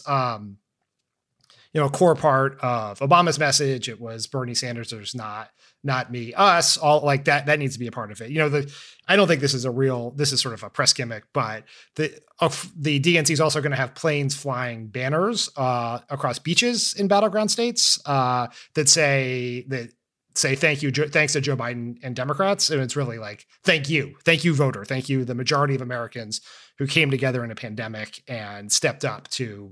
a core part of Obama's message. It was Bernie Sanders, there's not me, us, all like that. That needs to be a part of it. I don't think this is sort of a press gimmick, but the DNC is also going to have planes flying banners across beaches in battleground states that say thank you, thanks to Joe Biden and Democrats. And it's really like, thank you, voter, thank you, the majority of Americans who came together in a pandemic and stepped up to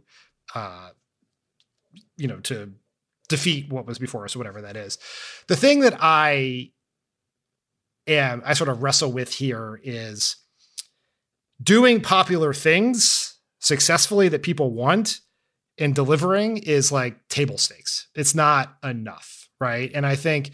defeat what was before us, or whatever that is. The thing that I sort of wrestle with here is doing popular things successfully that people want and delivering is like table stakes. It's not enough, right? And I think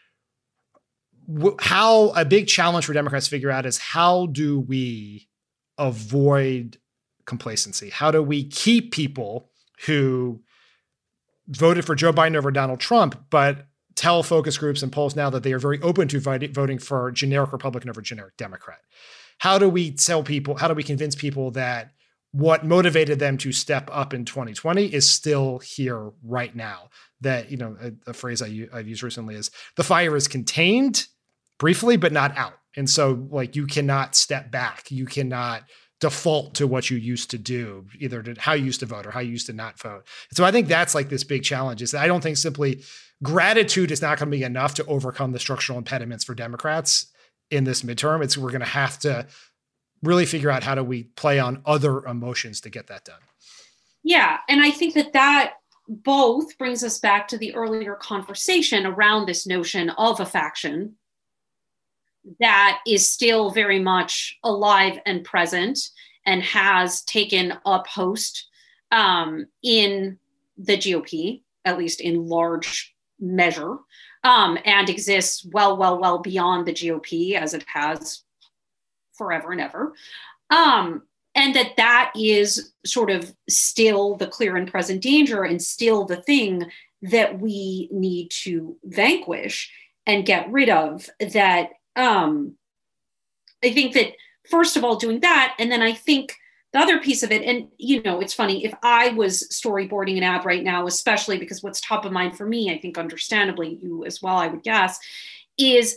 how a big challenge for Democrats to figure out is, how do we avoid complacency? How do we keep people who voted for Joe Biden over Donald Trump, but tell focus groups and polls now that they are very open to voting for generic Republican over generic Democrat? How do we convince people that what motivated them to step up in 2020 is still here right now? That, a phrase I've used recently is, the fire is contained briefly, but not out. And so you cannot step back. You cannot default to what you used to do, either to how you used to vote or how you used to not vote. And so I think that's like this big challenge, is that I don't think simply gratitude is not going to be enough to overcome the structural impediments for Democrats in this midterm. We're going to have to really figure out, how do we play on other emotions to get that done? Yeah. And I think that both brings us back to the earlier conversation around this notion of a faction that is still very much alive and present and has taken up host in the GOP, at least in large measure, and exists well beyond the GOP, as it has forever and ever. And that is sort of still the clear and present danger, and still the thing that we need to vanquish. and get rid of. That I think that, first of all, doing that, and then I think the other piece of it, and it's funny, if I was storyboarding an ad right now, especially because what's top of mind for me, I think understandably, you as well, I would guess, is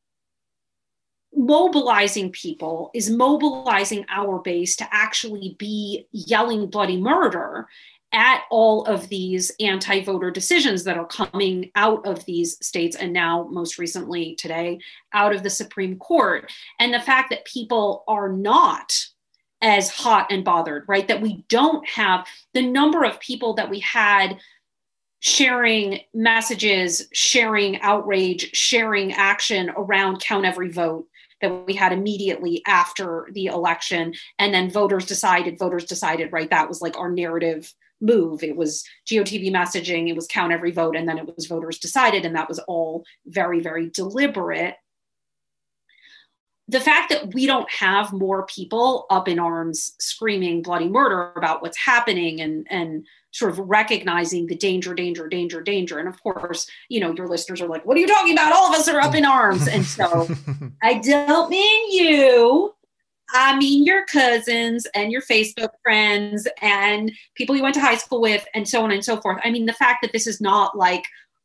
mobilizing people, is mobilizing our base to actually be yelling bloody murder at all of these anti-voter decisions that are coming out of these states, and now most recently today out of the Supreme Court. And the fact that people are not as hot and bothered, right? That we don't have the number of people that we had sharing messages, sharing outrage, sharing action around count every vote that we had immediately after the election. And then voters decided, right? That was like our narrative move. It was GOTV messaging, it was count every vote, and then it was voters decided. And that was all very, very deliberate. The fact that we don't have more people up in arms screaming bloody murder about what's happening and sort of recognizing the danger. And of course, your listeners are like, what are you talking about? All of us are up in arms. And so I don't mean you. I mean your cousins and your Facebook friends and people you went to high school with and so on and so forth. I mean, the fact that this is not like,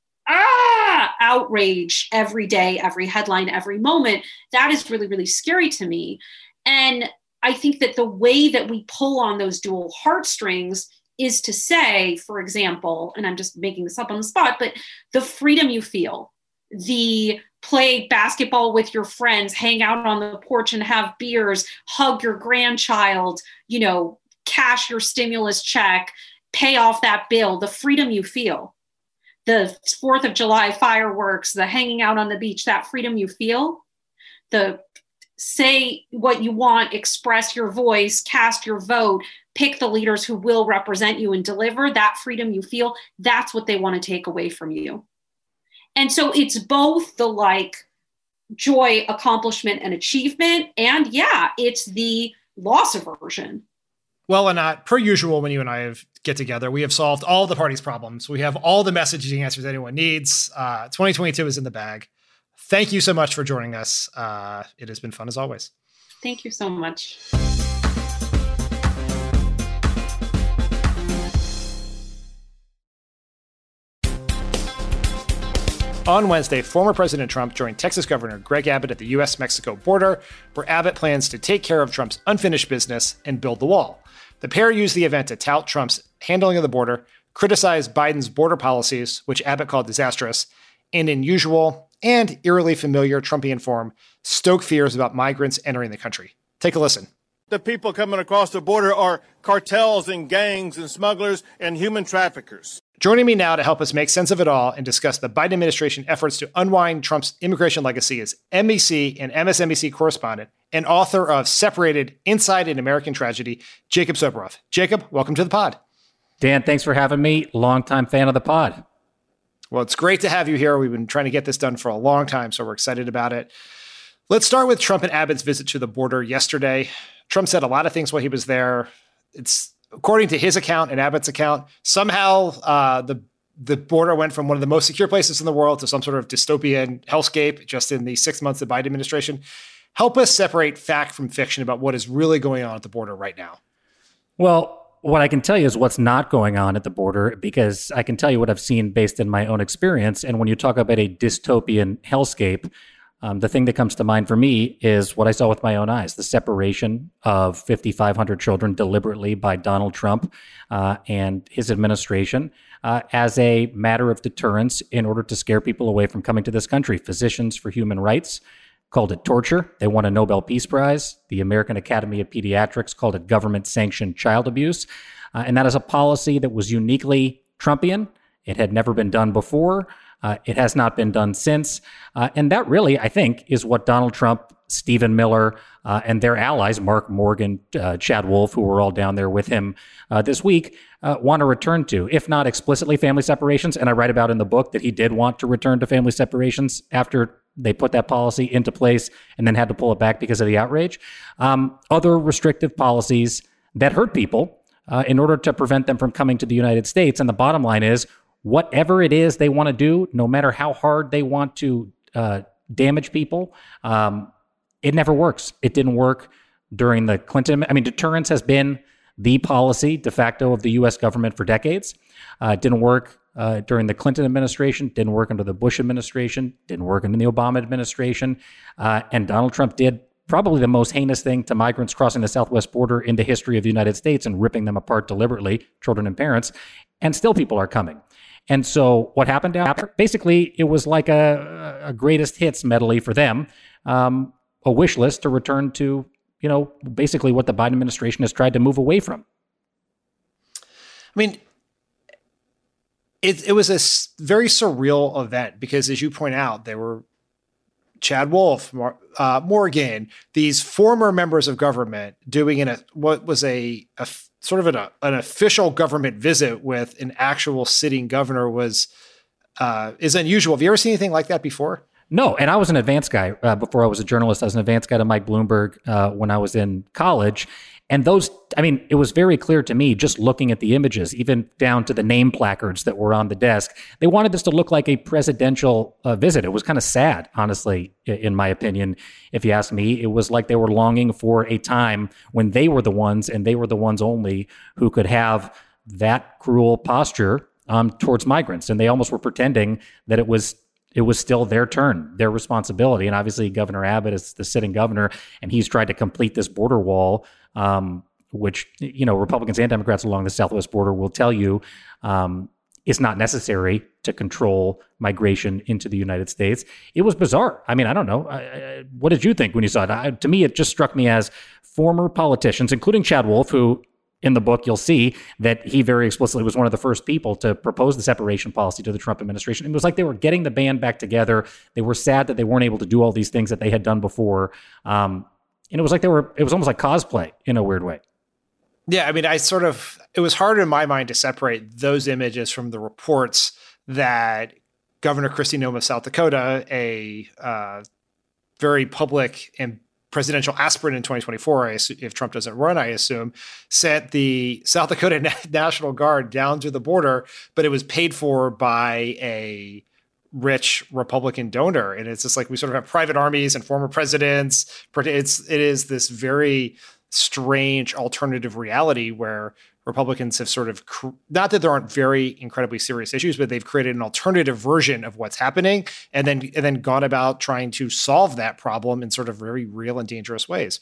outrage every day, every headline, every moment, that is really, really scary to me. And I think that the way that we pull on those dual heartstrings is to say, for example, and I'm just making this up on the spot, but the freedom you feel, the play basketball with your friends, hang out on the porch and have beers, hug your grandchild, cash your stimulus check, pay off that bill, the freedom you feel. The 4th of July fireworks, the hanging out on the beach, that freedom you feel, the say what you want, express your voice, cast your vote, pick the leaders who will represent you and deliver, that freedom you feel, that's what they want to take away from you. And so it's both the joy, accomplishment, and achievement. And it's the loss aversion. Well, Anat, per usual, when you and I get together, we have solved all the party's problems. We have all the messaging answers anyone needs. 2022 is in the bag. Thank you so much for joining us. It has been fun as always. Thank you so much. On Wednesday, former President Trump joined Texas Governor Greg Abbott at the U.S.-Mexico border, where Abbott plans to take care of Trump's unfinished business and build the wall. The pair used the event to tout Trump's handling of the border, criticize Biden's border policies, which Abbott called disastrous, and in usual and eerily familiar Trumpian form, stoke fears about migrants entering the country. Take a listen. The people coming across the border are cartels and gangs and smugglers and human traffickers. Joining me now to help us make sense of it all and discuss the Biden administration efforts to unwind Trump's immigration legacy is NBC and MSNBC correspondent and author of Separated: Inside an American Tragedy, Jacob Soboroff. Jacob, welcome to the pod. Dan, thanks for having me. Longtime fan of the pod. Well, it's great to have you here. We've been trying to get this done for a long time, so we're excited about it. Let's start with Trump and Abbott's visit to the border yesterday. Trump said a lot of things while he was there. It's according to his account and Abbott's account, somehow the border went from one of the most secure places in the world to some sort of dystopian hellscape just in the 6 months of the Biden administration. Help us separate fact from fiction about what is really going on at the border right now. Well, what I can tell you is what's not going on at the border, because I can tell you what I've seen based in my own experience. And when you talk about a dystopian hellscape, the thing that comes to mind for me is what I saw with my own eyes, the separation of 5,500 children deliberately by Donald Trump and his administration as a matter of deterrence in order to scare people away from coming to this country. Physicians for Human Rights called it torture. They won a Nobel Peace Prize. The American Academy of Pediatrics called it government-sanctioned child abuse. And that is a policy that was uniquely Trumpian. It had never been done before. It has not been done since. And that really, I think, is what Donald Trump, Stephen Miller, and their allies, Mark Morgan, Chad Wolf, who were all down there with him this week, want to return to, if not explicitly family separations. And I write about in the book that he did want to return to family separations after they put that policy into place and then had to pull it back because of the outrage. Other restrictive policies that hurt people in order to prevent them from coming to the United States. And the bottom line is, whatever it is they want to do, no matter how hard they want to damage people. It never works. It didn't work during the Clinton. I mean, deterrence has been the policy de facto of the U.S. government for decades. It didn't work during the Clinton administration, didn't work under the Bush administration, didn't work under the Obama administration. And Donald Trump did probably the most heinous thing to migrants crossing the southwest border in the history of the United States and ripping them apart deliberately, children and parents. And still people are coming. And so what happened after? Basically, it was like a greatest hits medley for them, a wish list to return to, basically what the Biden administration has tried to move away from. I mean, it was a very surreal event because, as you point out, there were Chad Wolf, Morgan, these former members of government doing what was a sort of an official government visit with an actual sitting governor is unusual. Have you ever seen anything like that before? No, and I was an advance guy before I was a journalist. I was an advance guy to Mike Bloomberg when I was in college. And it was very clear to me, just looking at the images, even down to the name placards that were on the desk, they wanted this to look like a presidential visit. It was kind of sad, honestly, in my opinion. If you ask me, it was like they were longing for a time when they were the ones, and they were the ones only, who could have that cruel posture towards migrants. And they almost were pretending that it was still their turn, their responsibility. And obviously Governor Abbott is the sitting governor, and he's tried to complete this border wall, which, Republicans and Democrats along the southwest border will tell you is not necessary to control migration into the United States. It was bizarre. I mean, I don't know. What did you think when you saw it? To me, it just struck me as former politicians, including Chad Wolf, who in the book, you'll see that he very explicitly was one of the first people to propose the separation policy to the Trump administration. It was like they were getting the band back together. They were sad that they weren't able to do all these things that they had done before. And it was like it was almost like cosplay in a weird way. Yeah, I mean, it was hard in my mind to separate those images from the reports that Governor Kristi Noem of South Dakota, a very public and presidential aspirant in 2024, if Trump doesn't run, I assume, sent the South Dakota National Guard down to the border, but it was paid for by a rich Republican donor. And it's just like we sort of have private armies and former presidents. It is this very strange alternative reality where Republicans have sort of, not that there aren't very incredibly serious issues, but they've created an alternative version of what's happening and then gone about trying to solve that problem in sort of very real and dangerous ways.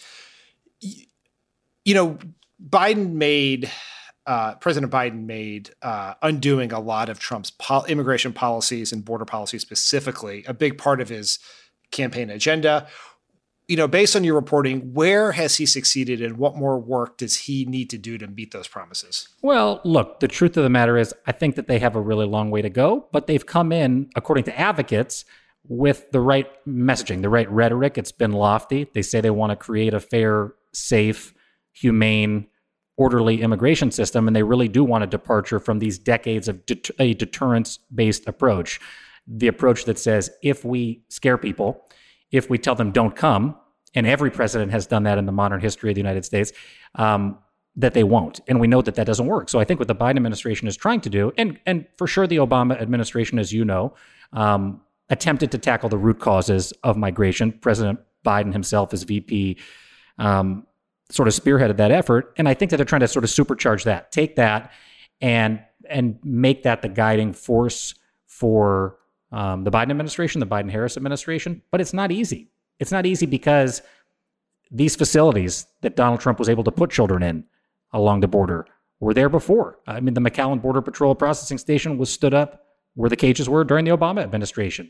President Biden made undoing a lot of Trump's immigration policies and border policy specifically a big part of his campaign agenda. Based on your reporting, where has he succeeded and what more work does he need to do to meet those promises? Well, look, the truth of the matter is I think that they have a really long way to go, but they've come in, according to advocates, with the right messaging, the right rhetoric. It's been lofty. They say they want to create a fair, safe, humane, orderly immigration system, and they really do want a departure from these decades of a deterrence-based approach. The approach that says if we scare people, if we tell them don't come, and every president has done that in the modern history of the United States, that they won't. And we know that that doesn't work. So I think what the Biden administration is trying to do, and for sure the Obama administration, as you know, attempted to tackle the root causes of migration. President Biden himself as VP sort of spearheaded that effort. And I think that they're trying to sort of supercharge that, take that and make that the guiding force for the Biden administration, the Biden-Harris administration. But it's not easy. It's not easy because these facilities that Donald Trump was able to put children in along the border were there before. I mean, the McAllen Border Patrol Processing Station was stood up where the cages were during the Obama administration.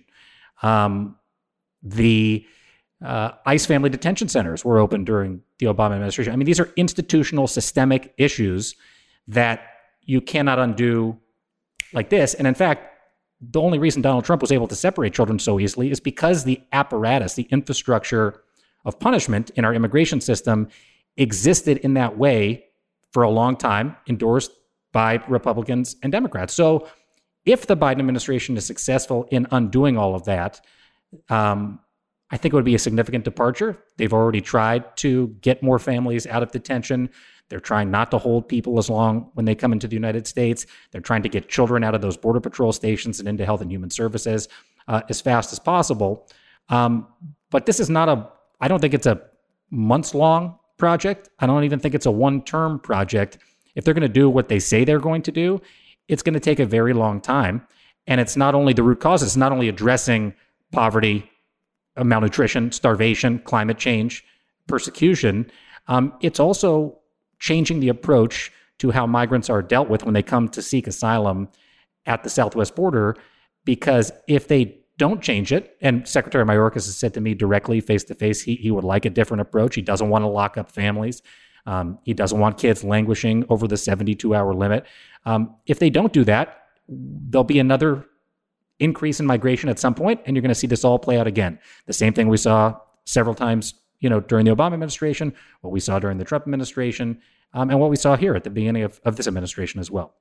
The ICE family detention centers were open during the Obama administration. I mean, these are institutional, systemic issues that you cannot undo like this. And in fact, the only reason Donald Trump was able to separate children so easily is because the apparatus, the infrastructure of punishment in our immigration system existed in that way for a long time, endorsed by Republicans and Democrats. So if the Biden administration is successful in undoing all of that, I think it would be a significant departure. They've already tried to get more families out of detention. They're trying not to hold people as long when they come into the United States. They're trying to get children out of those Border Patrol stations and into Health and Human Services. as fast as possible. But this is not I don't think it's a months-long project. I don't even think it's a one-term project. If they're going to do what they say they're going to do, it's going to take a very long time. And it's not only the root cause, it's not only addressing poverty, malnutrition, starvation, climate change, persecution. It's also changing the approach to how migrants are dealt with when they come to seek asylum at the southwest border, because if they don't change it, and Secretary Mayorkas has said to me directly, face-to-face, he would like a different approach. He doesn't want to lock up families. He doesn't want kids languishing over the 72-hour limit. If they don't do that, there'll be another increase in migration at some point, and you're going to see this all play out again. The same thing we saw several times, during the Obama administration, what we saw during the Trump administration, and what we saw here at the beginning of this administration as well.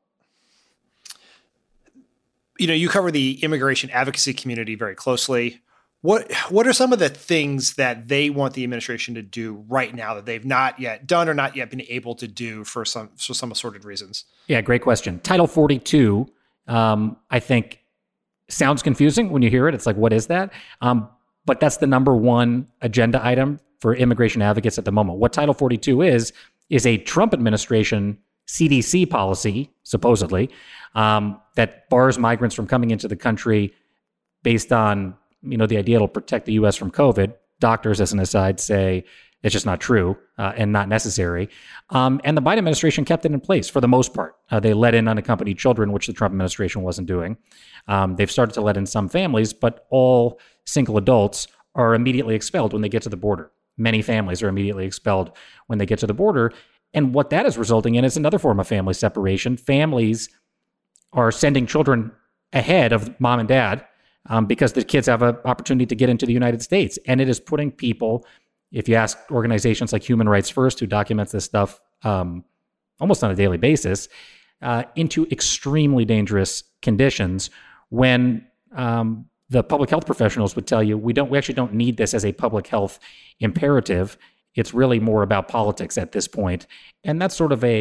You cover the immigration advocacy community very closely. What are some of the things that they want the administration to do right now that they've not yet done or not yet been able to do for some assorted reasons? Yeah, great question. Title 42, I think, sounds confusing when you hear it. It's like, what is that? But that's the number one agenda item for immigration advocates at the moment. What Title 42 is a Trump administration CDC policy, supposedly, that bars migrants from coming into the country based on, the idea it'll protect the U.S. from COVID. Doctors, as an aside, say it's just not true and not necessary. And the Biden administration kept it in place for the most part. They let in unaccompanied children, which the Trump administration wasn't doing. They've started to let in some families, but all single adults are immediately expelled when they get to the border. Many families are immediately expelled when they get to the border. And what that is resulting in is another form of family separation. Families are sending children ahead of mom and dad because the kids have an opportunity to get into the United States. And it is putting people, if you ask organizations like Human Rights First, who documents this stuff almost on a daily basis, into extremely dangerous conditions when the public health professionals would tell you, we actually don't need this as a public health imperative. It's really more about politics at this point. And that's sort of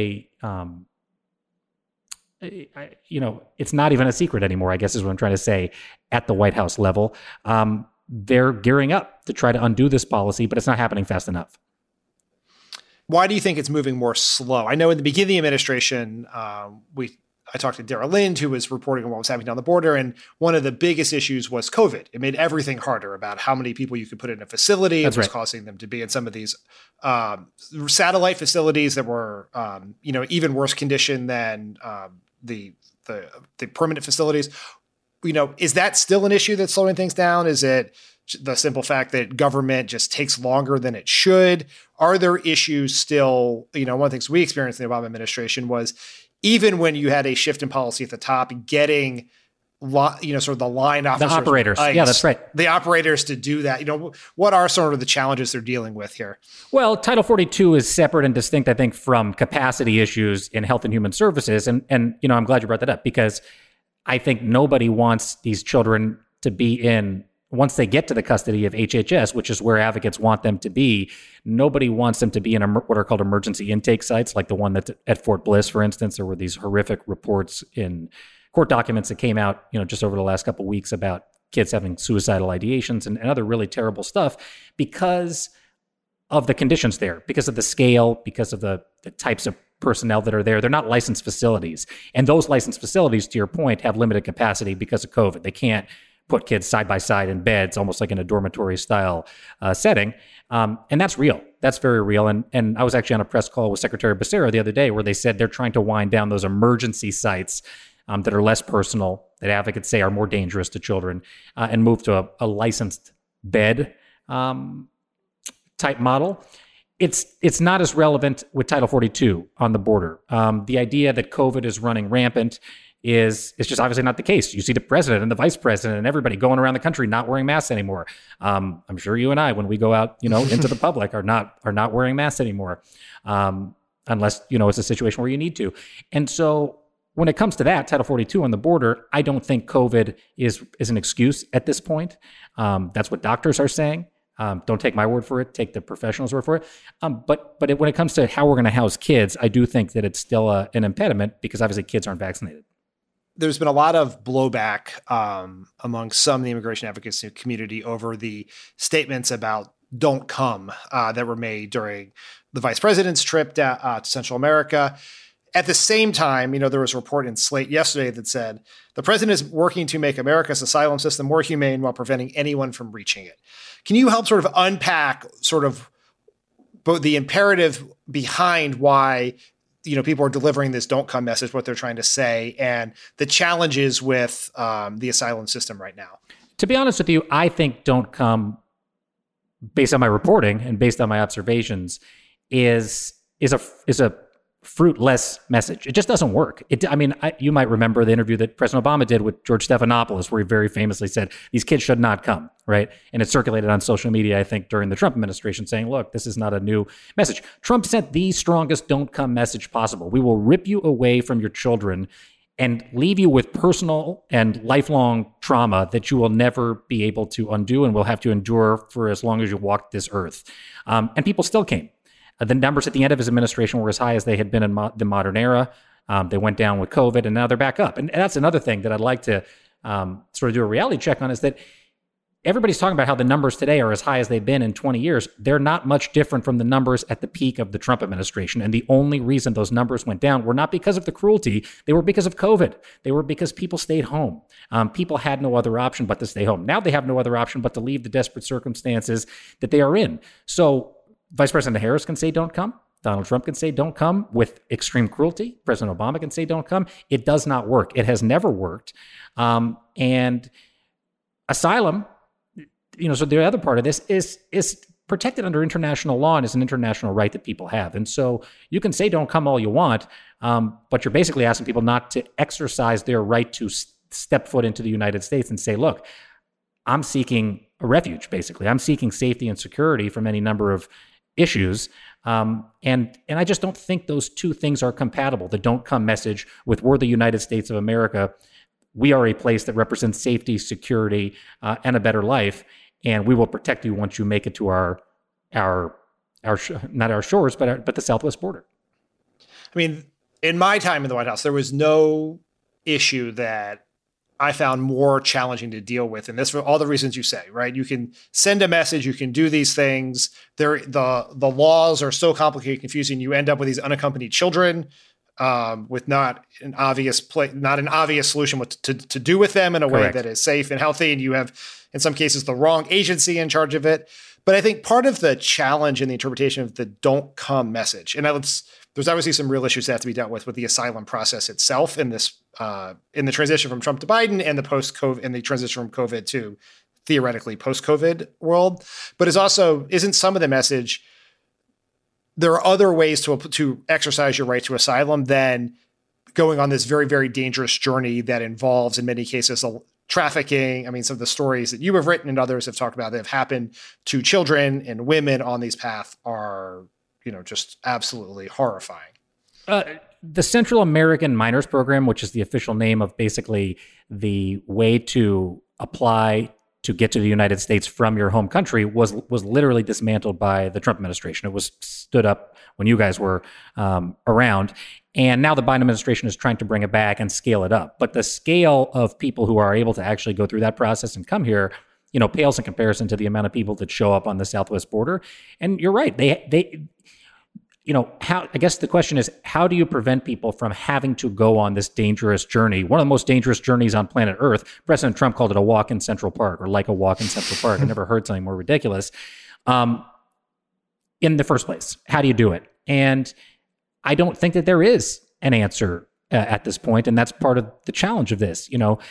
it's not even a secret anymore, I guess is what I'm trying to say, at the White House level. They're gearing up to try to undo this policy, but it's not happening fast enough. Why do you think it's moving more slow? I know in the beginning of the administration, I talked to Dara Lind, who was reporting on what was happening down the border. And one of the biggest issues was COVID. It made everything harder about how many people you could put in a facility. It was causing them to be in some of these satellite facilities that were, even worse condition than the permanent facilities. Is that still an issue that's slowing things down? Is it the simple fact that government just takes longer than it should? Are there issues still? One of the things we experienced in the Obama administration was, even when you had a shift in policy at the top, getting, sort of the line officers, the operators, yeah, that's right, the operators to do that. What are sort of the challenges they're dealing with here? Well, Title 42 is separate and distinct, I think, from capacity issues in health and human services, and I'm glad you brought that up, because I think nobody wants these children to be in. Once they get to the custody of HHS, which is where advocates want them to be, nobody wants them to be in what are called emergency intake sites, like the one that's at Fort Bliss, for instance. There were these horrific reports in court documents that came out, just over the last couple of weeks about kids having suicidal ideations and other really terrible stuff because of the conditions there, because of the scale, because of the types of personnel that are there. They're not licensed facilities. And those licensed facilities, to your point, have limited capacity because of COVID. They can't put kids side by side in beds, almost like in a dormitory style setting. And that's real. That's very real. And I was actually on a press call with Secretary Becerra the other day where they said they're trying to wind down those emergency sites that are less personal, that advocates say are more dangerous to children, and move to a licensed bed type model. It's not as relevant with Title 42 on the border. The idea that COVID is running rampant is just obviously not the case. You see the president and the vice president and everybody going around the country not wearing masks anymore. I'm sure you and I, when we go out, into the public, are not wearing masks anymore, unless it's a situation where you need to. And so when it comes to that, Title 42 on the border, I don't think COVID is an excuse at this point. That's what doctors are saying. Don't take my word for it. Take the professionals' word for it. But when it comes to how we're going to house kids, I do think that it's still an impediment because obviously kids aren't vaccinated. there's been a lot of blowback among some of the immigration advocacy community over the statements about don't come that were made during the vice president's trip to Central America. At the same time, there was a report in Slate yesterday that said the president is working to make America's asylum system more humane while preventing anyone from reaching it. Can you help sort of unpack sort of both the imperative behind why people are delivering this don't come message, what they're trying to say, and the challenges with the asylum system right now? To be honest with you, I think don't come, based on my reporting and based on my observations, is a fruitless message. It just doesn't work. You might remember the interview that President Obama did with George Stephanopoulos, where he very famously said, these kids should not come, right? And it circulated on social media, I think, during the Trump administration, saying, look, this is not a new message. Trump sent the strongest don't come message possible. We will rip you away from your children and leave you with personal and lifelong trauma that you will never be able to undo and will have to endure for as long as you walk this earth. And people still came. The numbers at the end of his administration were as high as they had been in the modern era. They went down with COVID, and now they're back up. And that's another thing that I'd like to sort of do a reality check on, is that everybody's talking about how the numbers today are as high as they've been in 20 years. They're not much different from the numbers at the peak of the Trump administration. And the only reason those numbers went down were not because of the cruelty. They were because of COVID. They were because people stayed home. People had no other option but to stay home. Now they have no other option but to leave the desperate circumstances that they are in. So Vice President Harris can say don't come. Donald Trump can say don't come with extreme cruelty. President Obama can say don't come. It does not work. It has never worked. And asylum, so the other part of this is protected under international law and is an international right that people have. And so you can say don't come all you want, but you're basically asking people not to exercise their right to step foot into the United States and say, look, I'm seeking a refuge, basically. I'm seeking safety and security from any number of issues. And I just don't think those two things are compatible. The don't come message with we're the United States of America. We are a place that represents safety, security, and a better life. And we will protect you once you make it to our not our shores, but the southwest border. I mean, in my time in the White House, there was no issue that I found more challenging to deal with. And this for all the reasons you say, right? You can send a message, you can do these things. The laws are so complicated, confusing. You end up with these unaccompanied children with not an obvious solution what to do with them in a Correct. way that is safe and healthy. And you have, in some cases, the wrong agency in charge of it. But I think part of the challenge in the interpretation of the don't come message, and there's obviously some real issues that have to be dealt with the asylum process itself in this, in the transition from Trump to Biden and the post-COVID and the transition from COVID to theoretically post-COVID world. But isn't some of the message, there are other ways to exercise your right to asylum than going on this very, very dangerous journey that involves, in many cases, trafficking. I mean, some of the stories that you have written and others have talked about that have happened to children and women on these paths are, just absolutely horrifying. The Central American Minors Program, which is the official name of basically the way to apply to get to the United States from your home country, was literally dismantled by the Trump administration. It was stood up when you guys were around. And now the Biden administration is trying to bring it back and scale it up. But the scale of people who are able to actually go through that process and come here, pales in comparison to the amount of people that show up on the southwest border. And you're right. I guess the question is, how do you prevent people from having to go on this dangerous journey? One of the most dangerous journeys on planet Earth. President Trump called it a walk in Central Park, or like a walk in Central Park. I never heard something more ridiculous. In the first place, how do you do it? And I don't think that there is an answer at this point, and that's part of the challenge of this.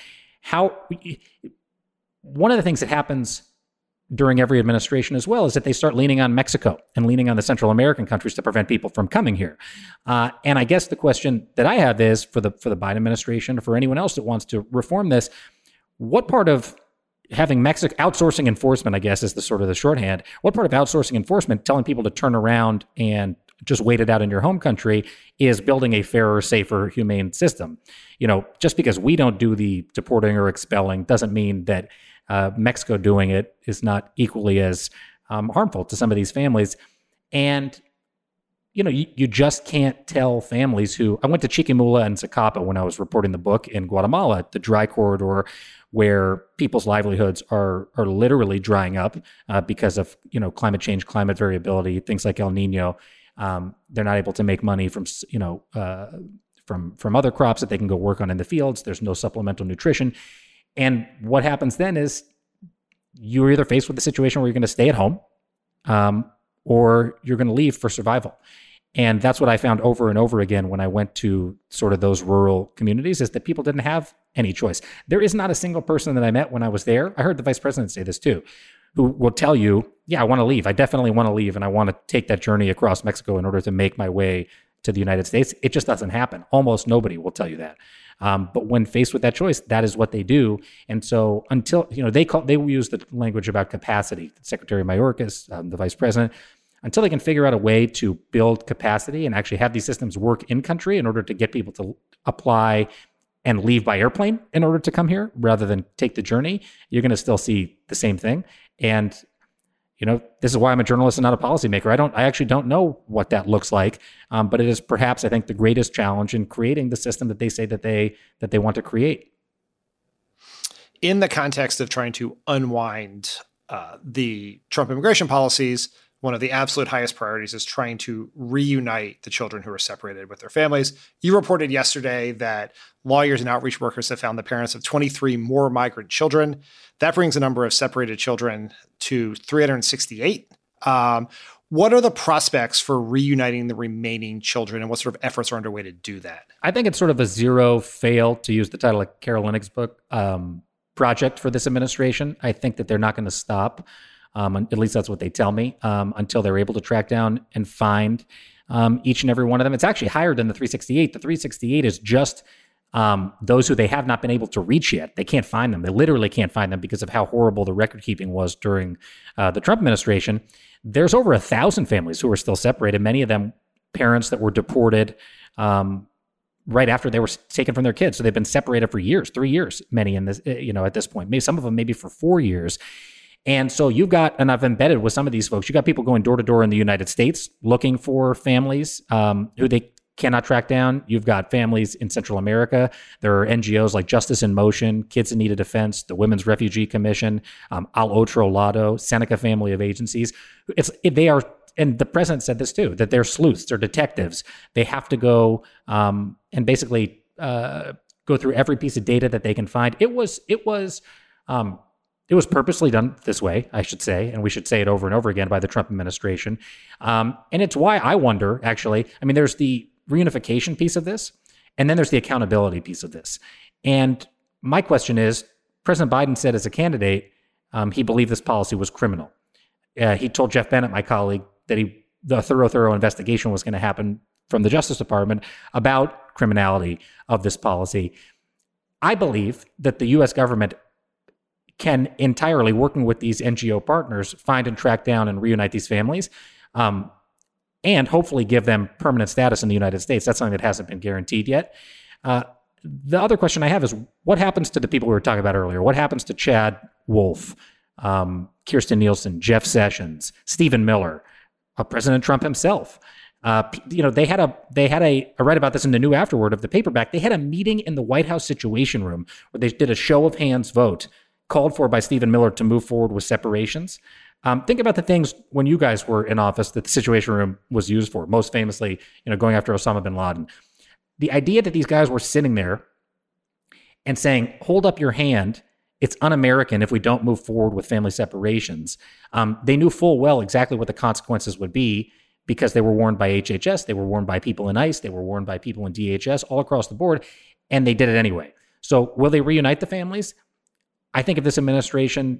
One of the things that happens during every administration as well is that they start leaning on Mexico and leaning on the Central American countries to prevent people from coming here. And I guess the question that I have is for the Biden administration, or for anyone else that wants to reform this, what part of having Mexico outsourcing enforcement, I guess, is the sort of the shorthand. What part of outsourcing enforcement, telling people to turn around and just wait it out in your home country, is building a fairer, safer, humane system? Just because we don't do the deporting or expelling doesn't mean that Mexico doing it is not equally as harmful to some of these families. And you just can't tell families who. I went to Chiquimula and Zacapa when I was reporting the book in Guatemala, the dry corridor where people's livelihoods are literally drying up because of climate change, climate variability, things like El Nino. They're not able to make money from from other crops that they can go work on in the fields. There's no supplemental nutrition, and what happens then is you're either faced with the situation where you're going to stay at home, or you're going to leave for survival. And that's what I found over and over again when I went to sort of those rural communities, is that people didn't have any choice. There is not a single person that I met when I was there. I heard the vice president say this too, who will tell you, yeah, I want to leave. I definitely want to leave. And I want to take that journey across Mexico in order to make my way to the United States. It just doesn't happen. Almost nobody will tell you that. But when faced with that choice, that is what they do. And so until, they use the language about capacity. Secretary Mayorkas, the vice president, until they can figure out a way to build capacity and actually have these systems work in country in order to get people to apply and leave by airplane in order to come here rather than take the journey, you're going to still see the same thing. And, this is why I'm a journalist and not a policymaker. I actually don't know what that looks like, but it is perhaps, I think, the greatest challenge in creating the system that they say that they want to create. In the context of trying to unwind the Trump immigration policies, one of the absolute highest priorities is trying to reunite the children who are separated with their families. You reported yesterday that lawyers and outreach workers have found the parents of 23 more migrant children. That brings the number of separated children to 368. What are the prospects for reuniting the remaining children, and what sort of efforts are underway to do that? I think it's sort of a zero fail, to use the title of Carol Lenig's book, project for this administration. I think that they're not going to stop. At least that's what they tell me, until they're able to track down and find each and every one of them. It's actually higher than the 368. The 368 is just those who they have not been able to reach yet. They can't find them. They literally can't find them because of how horrible the record keeping was during the Trump administration. There's over 1,000 families who are still separated, many of them parents that were deported right after they were taken from their kids. So they've been separated for years, 3 years, many in this, at this point, maybe some of them maybe for 4 years. And so you've got, and I've embedded with some of these folks, you got people going door to door in the United States looking for families who they cannot track down. You've got families in Central America. There are NGOs like Justice in Motion, Kids in Need of Defense, the Women's Refugee Commission, Al Otro Lado, Seneca family of agencies. They are, and the president said this too, that they're sleuths, they're detectives. They have to go and basically go through every piece of data that they can find. It was purposely done this way, I should say, and we should say it over and over again by the Trump administration. And it's why I wonder, actually, there's the reunification piece of this, and then there's the accountability piece of this. And my question is, President Biden said as a candidate, he believed this policy was criminal. He told Jeff Bennett, my colleague, that the thorough investigation was going to happen from the Justice Department about criminality of this policy. I believe that the U.S. government can entirely, working with these NGO partners, find and track down and reunite these families, and hopefully give them permanent status in the United States. That's something that hasn't been guaranteed yet. The other question I have is, what happens to the people we were talking about earlier? What happens to Chad Wolf, Kirstjen Nielsen, Jeff Sessions, Stephen Miller, President Trump himself? They had I read about this in the New Afterword of the paperback. They had a meeting in the White House Situation Room where they did a show of hands vote called for by Stephen Miller to move forward with separations. Think about the things when you guys were in office that the Situation Room was used for, most famously, going after Osama bin Laden. The idea that these guys were sitting there and saying, hold up your hand, it's un-American if we don't move forward with family separations. They knew full well exactly what the consequences would be because they were warned by HHS, they were warned by people in ICE, they were warned by people in DHS, all across the board, and they did it anyway. So will they reunite the families? I think if this administration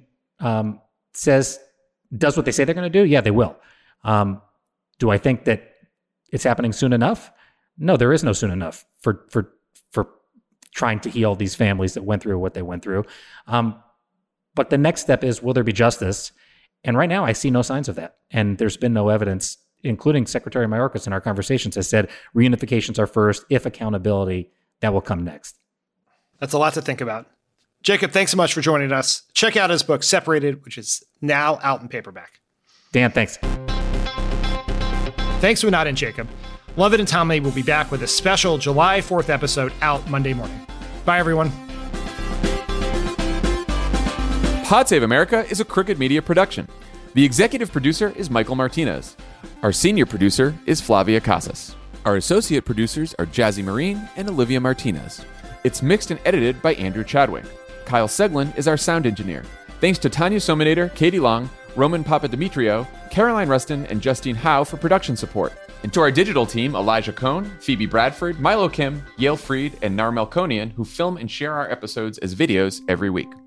does what they say they're going to do, yeah, they will. Do I think that it's happening soon enough? No, there is no soon enough for trying to heal these families that went through what they went through. But the next step is, will there be justice? And right now, I see no signs of that. And there's been no evidence, including Secretary Mayorkas in our conversations has said reunifications are first. If accountability, that will come next. That's a lot to think about. Jacob, thanks so much for joining us. Check out his book, Separated, which is now out in paperback. Dan, thanks. Thanks to Anat and Jacob. Lovett and Tommy will be back with a special July 4th episode out Monday morning. Bye, everyone. Pod Save America is a Crooked Media production. The executive producer is Michael Martinez. Our senior producer is Flavia Casas. Our associate producers are Jazzy Marine and Olivia Martinez. It's mixed and edited by Andrew Chadwick. Kyle Seglin is our sound engineer. Thanks to Tanya Sominator, Katie Long, Roman Papadimitriou, Caroline Rustin, and Justine Howe for production support. And to our digital team, Elijah Cohn, Phoebe Bradford, Milo Kim, Yale Freed, and Nar Melkonian, who film and share our episodes as videos every week.